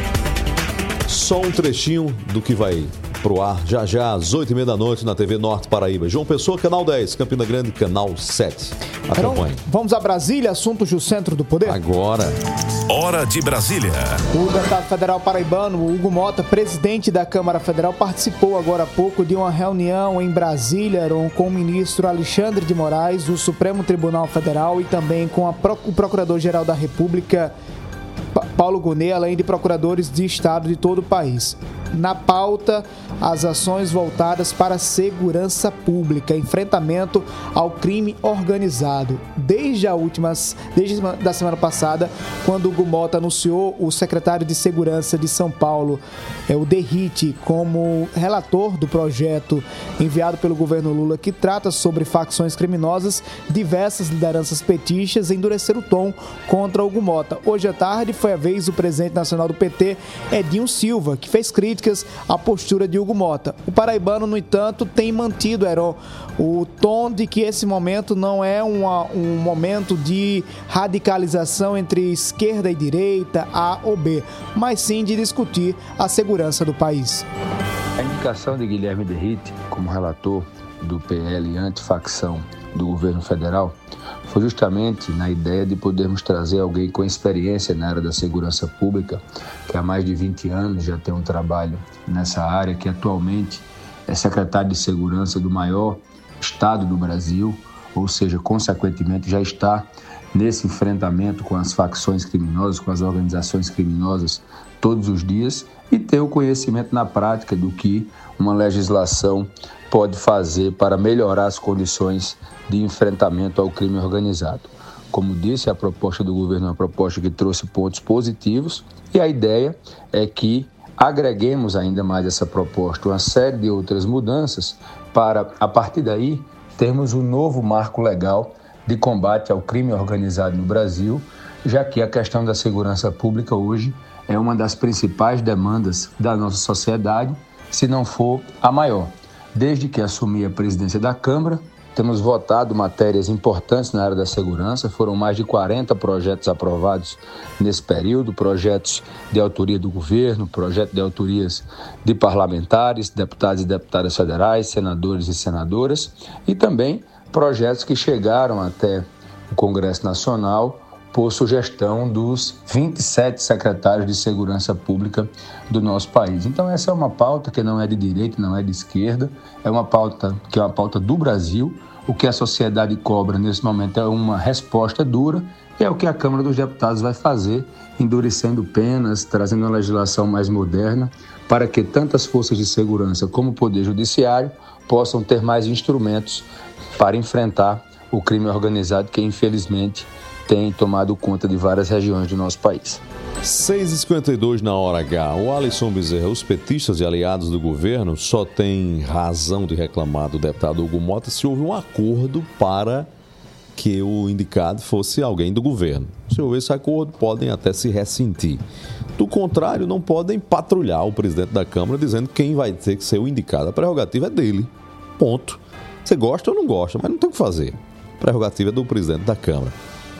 Só um trechinho do que vai pro ar já já às oito e meia da noite na T V Norte Paraíba. João Pessoa, canal dez, Campina Grande, canal sete. Acompanhe. Então, vamos a Brasília, assuntos do Centro do Poder? Agora. Hora de Brasília. O deputado federal paraibano, Hugo Mota, presidente da Câmara Federal, participou agora há pouco de uma reunião em Brasília com o ministro Alexandre de Moraes, do Supremo Tribunal Federal, e também com a, o Procurador-Geral da República, Paulo Gonet, além de procuradores de Estado de todo o país. Na pauta, as ações voltadas para a segurança pública, enfrentamento ao crime organizado. Desde a última, desde a semana passada, quando o Hugo Mota anunciou o secretário de Segurança de São Paulo, é, o Derrite, como relator do projeto enviado pelo governo Lula, que trata sobre facções criminosas, diversas lideranças petistas endureceram o tom contra o Hugo Mota. Hoje à tarde foi a vez do presidente nacional do P T, Edinho Silva, que fez críticas à postura de Hugo Mota. O paraibano, no entanto, tem mantido, Heron, o tom de que esse momento não é uma, um momento de radicalização entre esquerda e direita, A ou B, mas sim de discutir a segurança do país. A indicação de Guilherme Derrite como relator do P L antifacção do governo federal foi justamente na ideia de podermos trazer alguém com experiência na área da segurança pública, que há mais de vinte anos já tem um trabalho nessa área, que atualmente é secretário de segurança do maior estado do Brasil, ou seja, consequentemente já está nesse enfrentamento com as facções criminosas, com as organizações criminosas todos os dias, e ter o conhecimento na prática do que uma legislação pode fazer para melhorar as condições de enfrentamento ao crime organizado. Como disse, a proposta do governo é uma proposta que trouxe pontos positivos, e a ideia é que agreguemos ainda mais essa proposta, uma série de outras mudanças, para, a partir daí, termos um novo marco legal de combate ao crime organizado no Brasil, já que a questão da segurança pública hoje é uma das principais demandas da nossa sociedade, se não for a maior. Desde que assumi a presidência da Câmara, temos votado matérias importantes na área da segurança, foram mais de quarenta projetos aprovados nesse período, projetos de autoria do governo, projetos de autorias de parlamentares, deputados e deputadas federais, senadores e senadoras, e também projetos que chegaram até o Congresso Nacional por sugestão dos vinte e sete secretários de segurança pública do nosso país. Então essa é uma pauta que não é de direita, não é de esquerda, é uma pauta que é uma pauta do Brasil. O que a sociedade cobra nesse momento é uma resposta dura, e é o que a Câmara dos Deputados vai fazer, endurecendo penas, trazendo uma legislação mais moderna, para que tanto as forças de segurança como o Poder Judiciário possam ter mais instrumentos para enfrentar o crime organizado, que infelizmente tem tomado conta de várias regiões do nosso país. seis e cinquenta e dois na hora H. O Alisson Bezerra, os petistas e aliados do governo só têm razão de reclamar do deputado Hugo Mota se houve um acordo para que o indicado fosse alguém do governo. Se houver esse acordo, podem até se ressentir. Do contrário, não podem patrulhar o presidente da Câmara dizendo quem vai ter que ser o indicado. A prerrogativa é dele. Ponto. Você gosta ou não gosta, mas não tem o que fazer. A prerrogativa é do presidente da Câmara.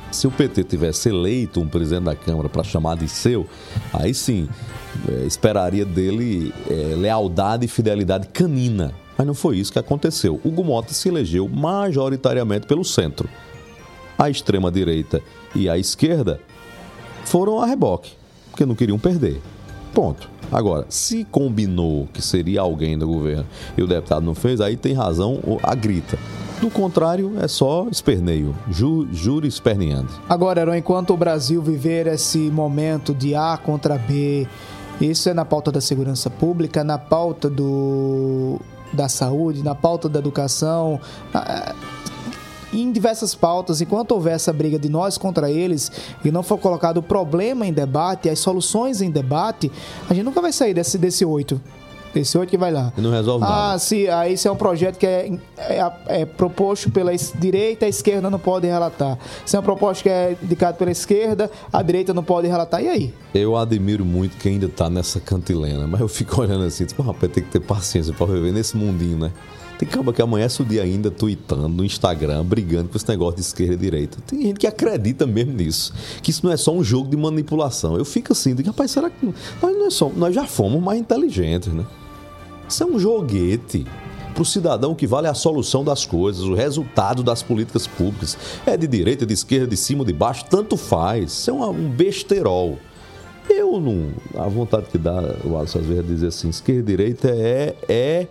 Se o P T tivesse eleito um presidente da Câmara para chamar de seu, aí sim, é, esperaria dele é, lealdade e fidelidade canina. Mas não foi isso que aconteceu. Hugo Mota se elegeu majoritariamente pelo centro. A extrema-direita e a esquerda foram a reboque, porque não queriam perder. Ponto. Agora, se combinou que seria alguém do governo e o deputado não fez, aí tem razão a grita. Do contrário, é só esperneio, ju, juro esperneando. Agora, Heron, enquanto o Brasil viver esse momento de A contra B, isso é na pauta da segurança pública, na pauta do, da saúde, na pauta da educação, em diversas pautas, enquanto houver essa briga de nós contra eles e não for colocado o problema em debate, as soluções em debate, a gente nunca vai sair desse, desse oito. Esse oito que vai lá. E não resolve nada. Ah, sim, aí isso é um projeto que é, é, é proposto pela direita, a esquerda não pode relatar. Se é um proposto que é indicado pela esquerda, a direita não pode relatar. E aí? Eu admiro muito quem ainda tá nessa cantilena, mas eu fico olhando assim, tipo, rapaz, tem que ter paciência pra viver nesse mundinho, né? Tem calma que amanhece o dia ainda tweetando no Instagram, brigando com esse negócio de esquerda e direita. Tem gente que acredita mesmo nisso. Que isso não é só um jogo de manipulação. Eu fico assim, digo, rapaz, será que nós, não é só, nós já fomos mais inteligentes, né? Isso é um joguete. Para o cidadão que vale a solução das coisas, o resultado das políticas públicas. É de direita, de esquerda, de cima, de baixo, tanto faz. Isso é um, um besterol. Eu não... A vontade que dá, o Alisson às vezes é dizer assim, esquerda e direita é... é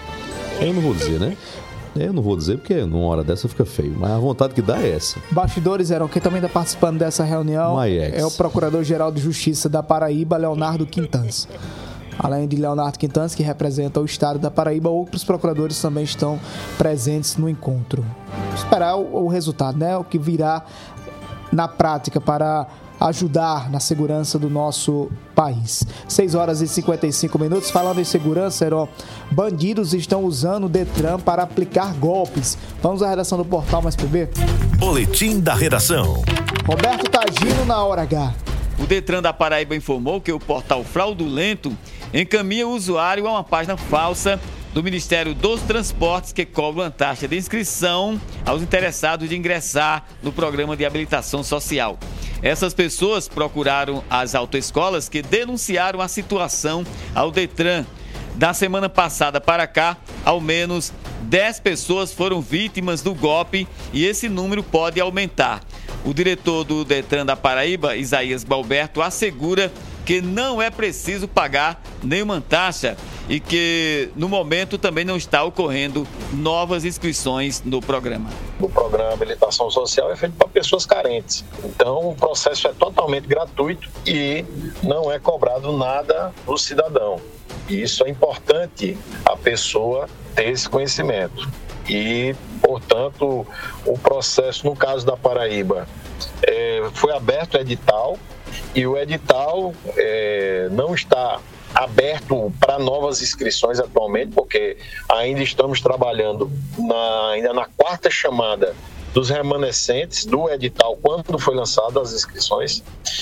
eu não vou dizer, né? Eu não vou dizer porque numa hora dessa fica feio, mas a vontade que dá é essa. Bastidores, Heron, quem também está participando dessa reunião Maiex. É o Procurador-Geral de Justiça da Paraíba, Leonardo Quintans. Além de Leonardo Quintans, que representa o estado da Paraíba, outros procuradores também estão presentes no encontro. Esperar o, o resultado, né? O que virá na prática para ajudar na segurança do nosso país. seis horas e cinquenta e cinco minutos. Falando em segurança, Heron, bandidos estão usando o Detran para aplicar golpes. Vamos à redação do Portal Mais P B. Boletim da redação. Roberto Tagino na hora H. O Detran da Paraíba informou que o portal fraudulento encaminha o usuário a uma página falsa do Ministério dos Transportes que cobra uma taxa de inscrição aos interessados de ingressar no programa de habilitação social. Essas pessoas procuraram as autoescolas que denunciaram a situação ao Detran. Da semana passada para cá, ao menos dez pessoas foram vítimas do golpe e esse número pode aumentar. O diretor do Detran da Paraíba, Isaías Galberto, assegura que não é preciso pagar nenhuma taxa e que, no momento, também não está ocorrendo novas inscrições no programa. O programa de habilitação social é feito para pessoas carentes. Então, o processo é totalmente gratuito e não é cobrado nada do cidadão. E isso é importante a pessoa ter esse conhecimento. E, portanto, o processo, no caso da Paraíba, é, foi aberto o edital e o edital é, não está aberto para novas inscrições atualmente, porque ainda estamos trabalhando na, ainda na quarta chamada dos remanescentes do edital quando foi lançado as inscrições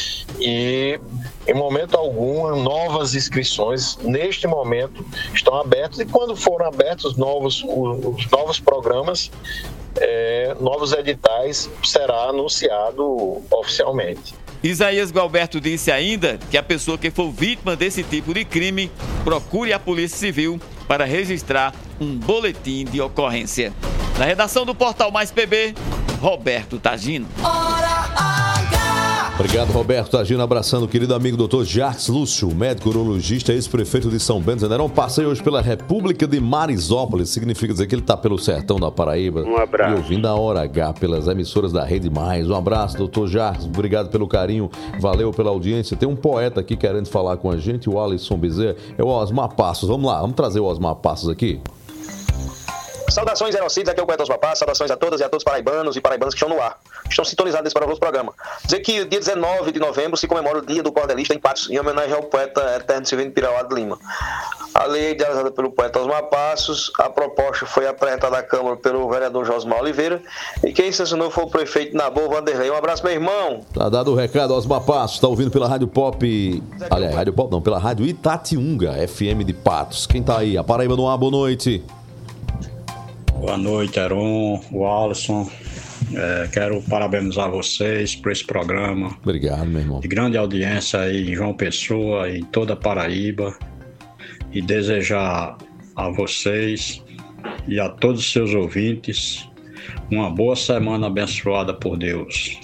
e em momento algum novas inscrições neste momento estão abertas e quando foram abertos novos, os novos programas, é, novos editais será anunciado oficialmente. Isaías Galberto disse ainda que a pessoa que for vítima desse tipo de crime procure a Polícia Civil para registrar um boletim de ocorrência. Na redação do Portal Mais P B, Roberto Tagino. Obrigado, Roberto Tagino. Abraçando o querido amigo doutor Jacques Lúcio, médico urologista, ex-prefeito de São Bento. Era um passeio hoje pela República de Marisópolis. Significa dizer que ele está pelo sertão da Paraíba. Um abraço. E ouvindo a Hora H pelas emissoras da Rede Mais. Um abraço, doutor Jacques. Obrigado pelo carinho. Valeu pela audiência. Tem um poeta aqui querendo falar com a gente, o Alisson Bezerra. É o Osmar Passos. Vamos lá, vamos trazer o Osmar Passos aqui. Saudações, Herocides, aqui é o Poeta Osmar Passos. Saudações a todas e a todos paraibanos e paraibanas que estão no ar. Estão sintonizados nesse maravilhoso programa. Dizer que dia dezenove de novembro se comemora o Dia do Cordelista em Patos, em homenagem ao poeta Eterno Silvino Pirauá de Lima. A lei idealizada pelo poeta Osmar Passos, a proposta foi apresentada à Câmara pelo vereador Josmar Oliveira e quem sancionou foi o prefeito Nabor Vanderlei. Um abraço, meu irmão. Tá dado o recado, Osmar Passos. Está ouvindo pela Rádio Pop... Aliás, Rádio Pop não, pela Rádio Itatiunga, F M de Patos. Quem tá aí? A Paraíba no ar, boa noite. Boa noite, Heron, o Alisson, É, quero parabenizar vocês por esse programa. Obrigado, meu irmão. De grande audiência aí em João Pessoa e em toda a Paraíba. E desejar a vocês e a todos os seus ouvintes uma boa semana abençoada por Deus.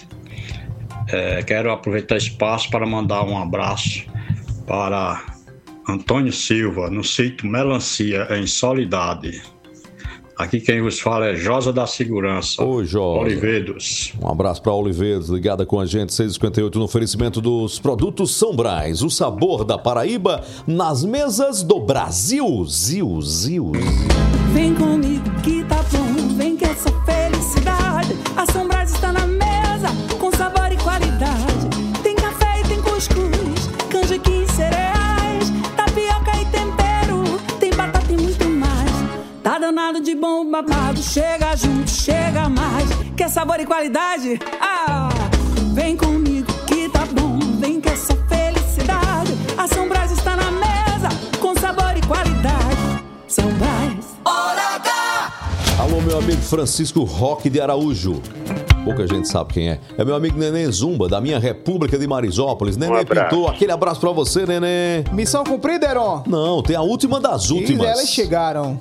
É, quero aproveitar esse espaço para mandar um abraço para Antônio Silva, no sítio Melancia, em Soledade. Aqui quem vos fala é Josa da Segurança. Oi, Josa. Olivedos. Um abraço para Olivedos, ligada com a gente, seis e cinquenta e oito, no oferecimento dos produtos São Brás. O sabor da Paraíba nas mesas do Brasil. Zil, zil. Vem comigo que tá bom, vem que essa felicidade. A São Brás está na mesa, com sabor e qualidade. Tem café e tem cuscuz, canjiquinha e cereais, tapioca e tempero, tem batata e muito mais. Tá danado de bom babado, chega junto, chega mais. Quer sabor e qualidade? Ah, vem comigo que tá bom, vem que essa felicidade. A São Brás está na mesa, com sabor e qualidade. São Brás. Hora H! Alô, meu amigo Francisco Roque de Araújo. Pouca gente sabe quem é. É meu amigo Nenê Zumba, da minha República de Marisópolis. Nenê Um Pintou, aquele abraço pra você, Nenê. Missão cumprida, Heron? Não, tem a última das últimas. E elas chegaram.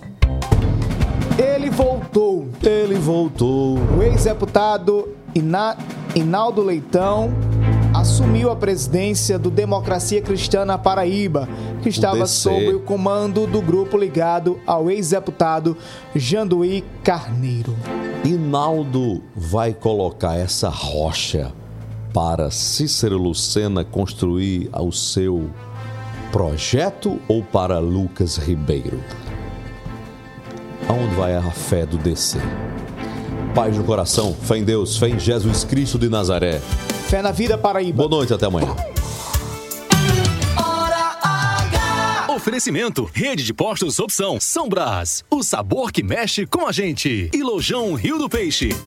Ele voltou. Ele voltou. O ex-deputado Ina... Inaldo Leitão assumiu a presidência do Democracia Cristã na Paraíba, que estava sob o comando do grupo ligado ao ex-deputado Janduí Carneiro. Inaldo vai colocar essa rocha para Cícero Lucena construir o seu projeto ou para Lucas Ribeiro? Aonde vai a fé do D C? Paz no coração, fé em Deus, fé em Jesus Cristo de Nazaré. Fé na vida, Paraíba. Boa noite, até amanhã. Oferecimento, Rede de Postos Opção, São Brás. O sabor que mexe com a gente. E Lojão Rio do Peixe.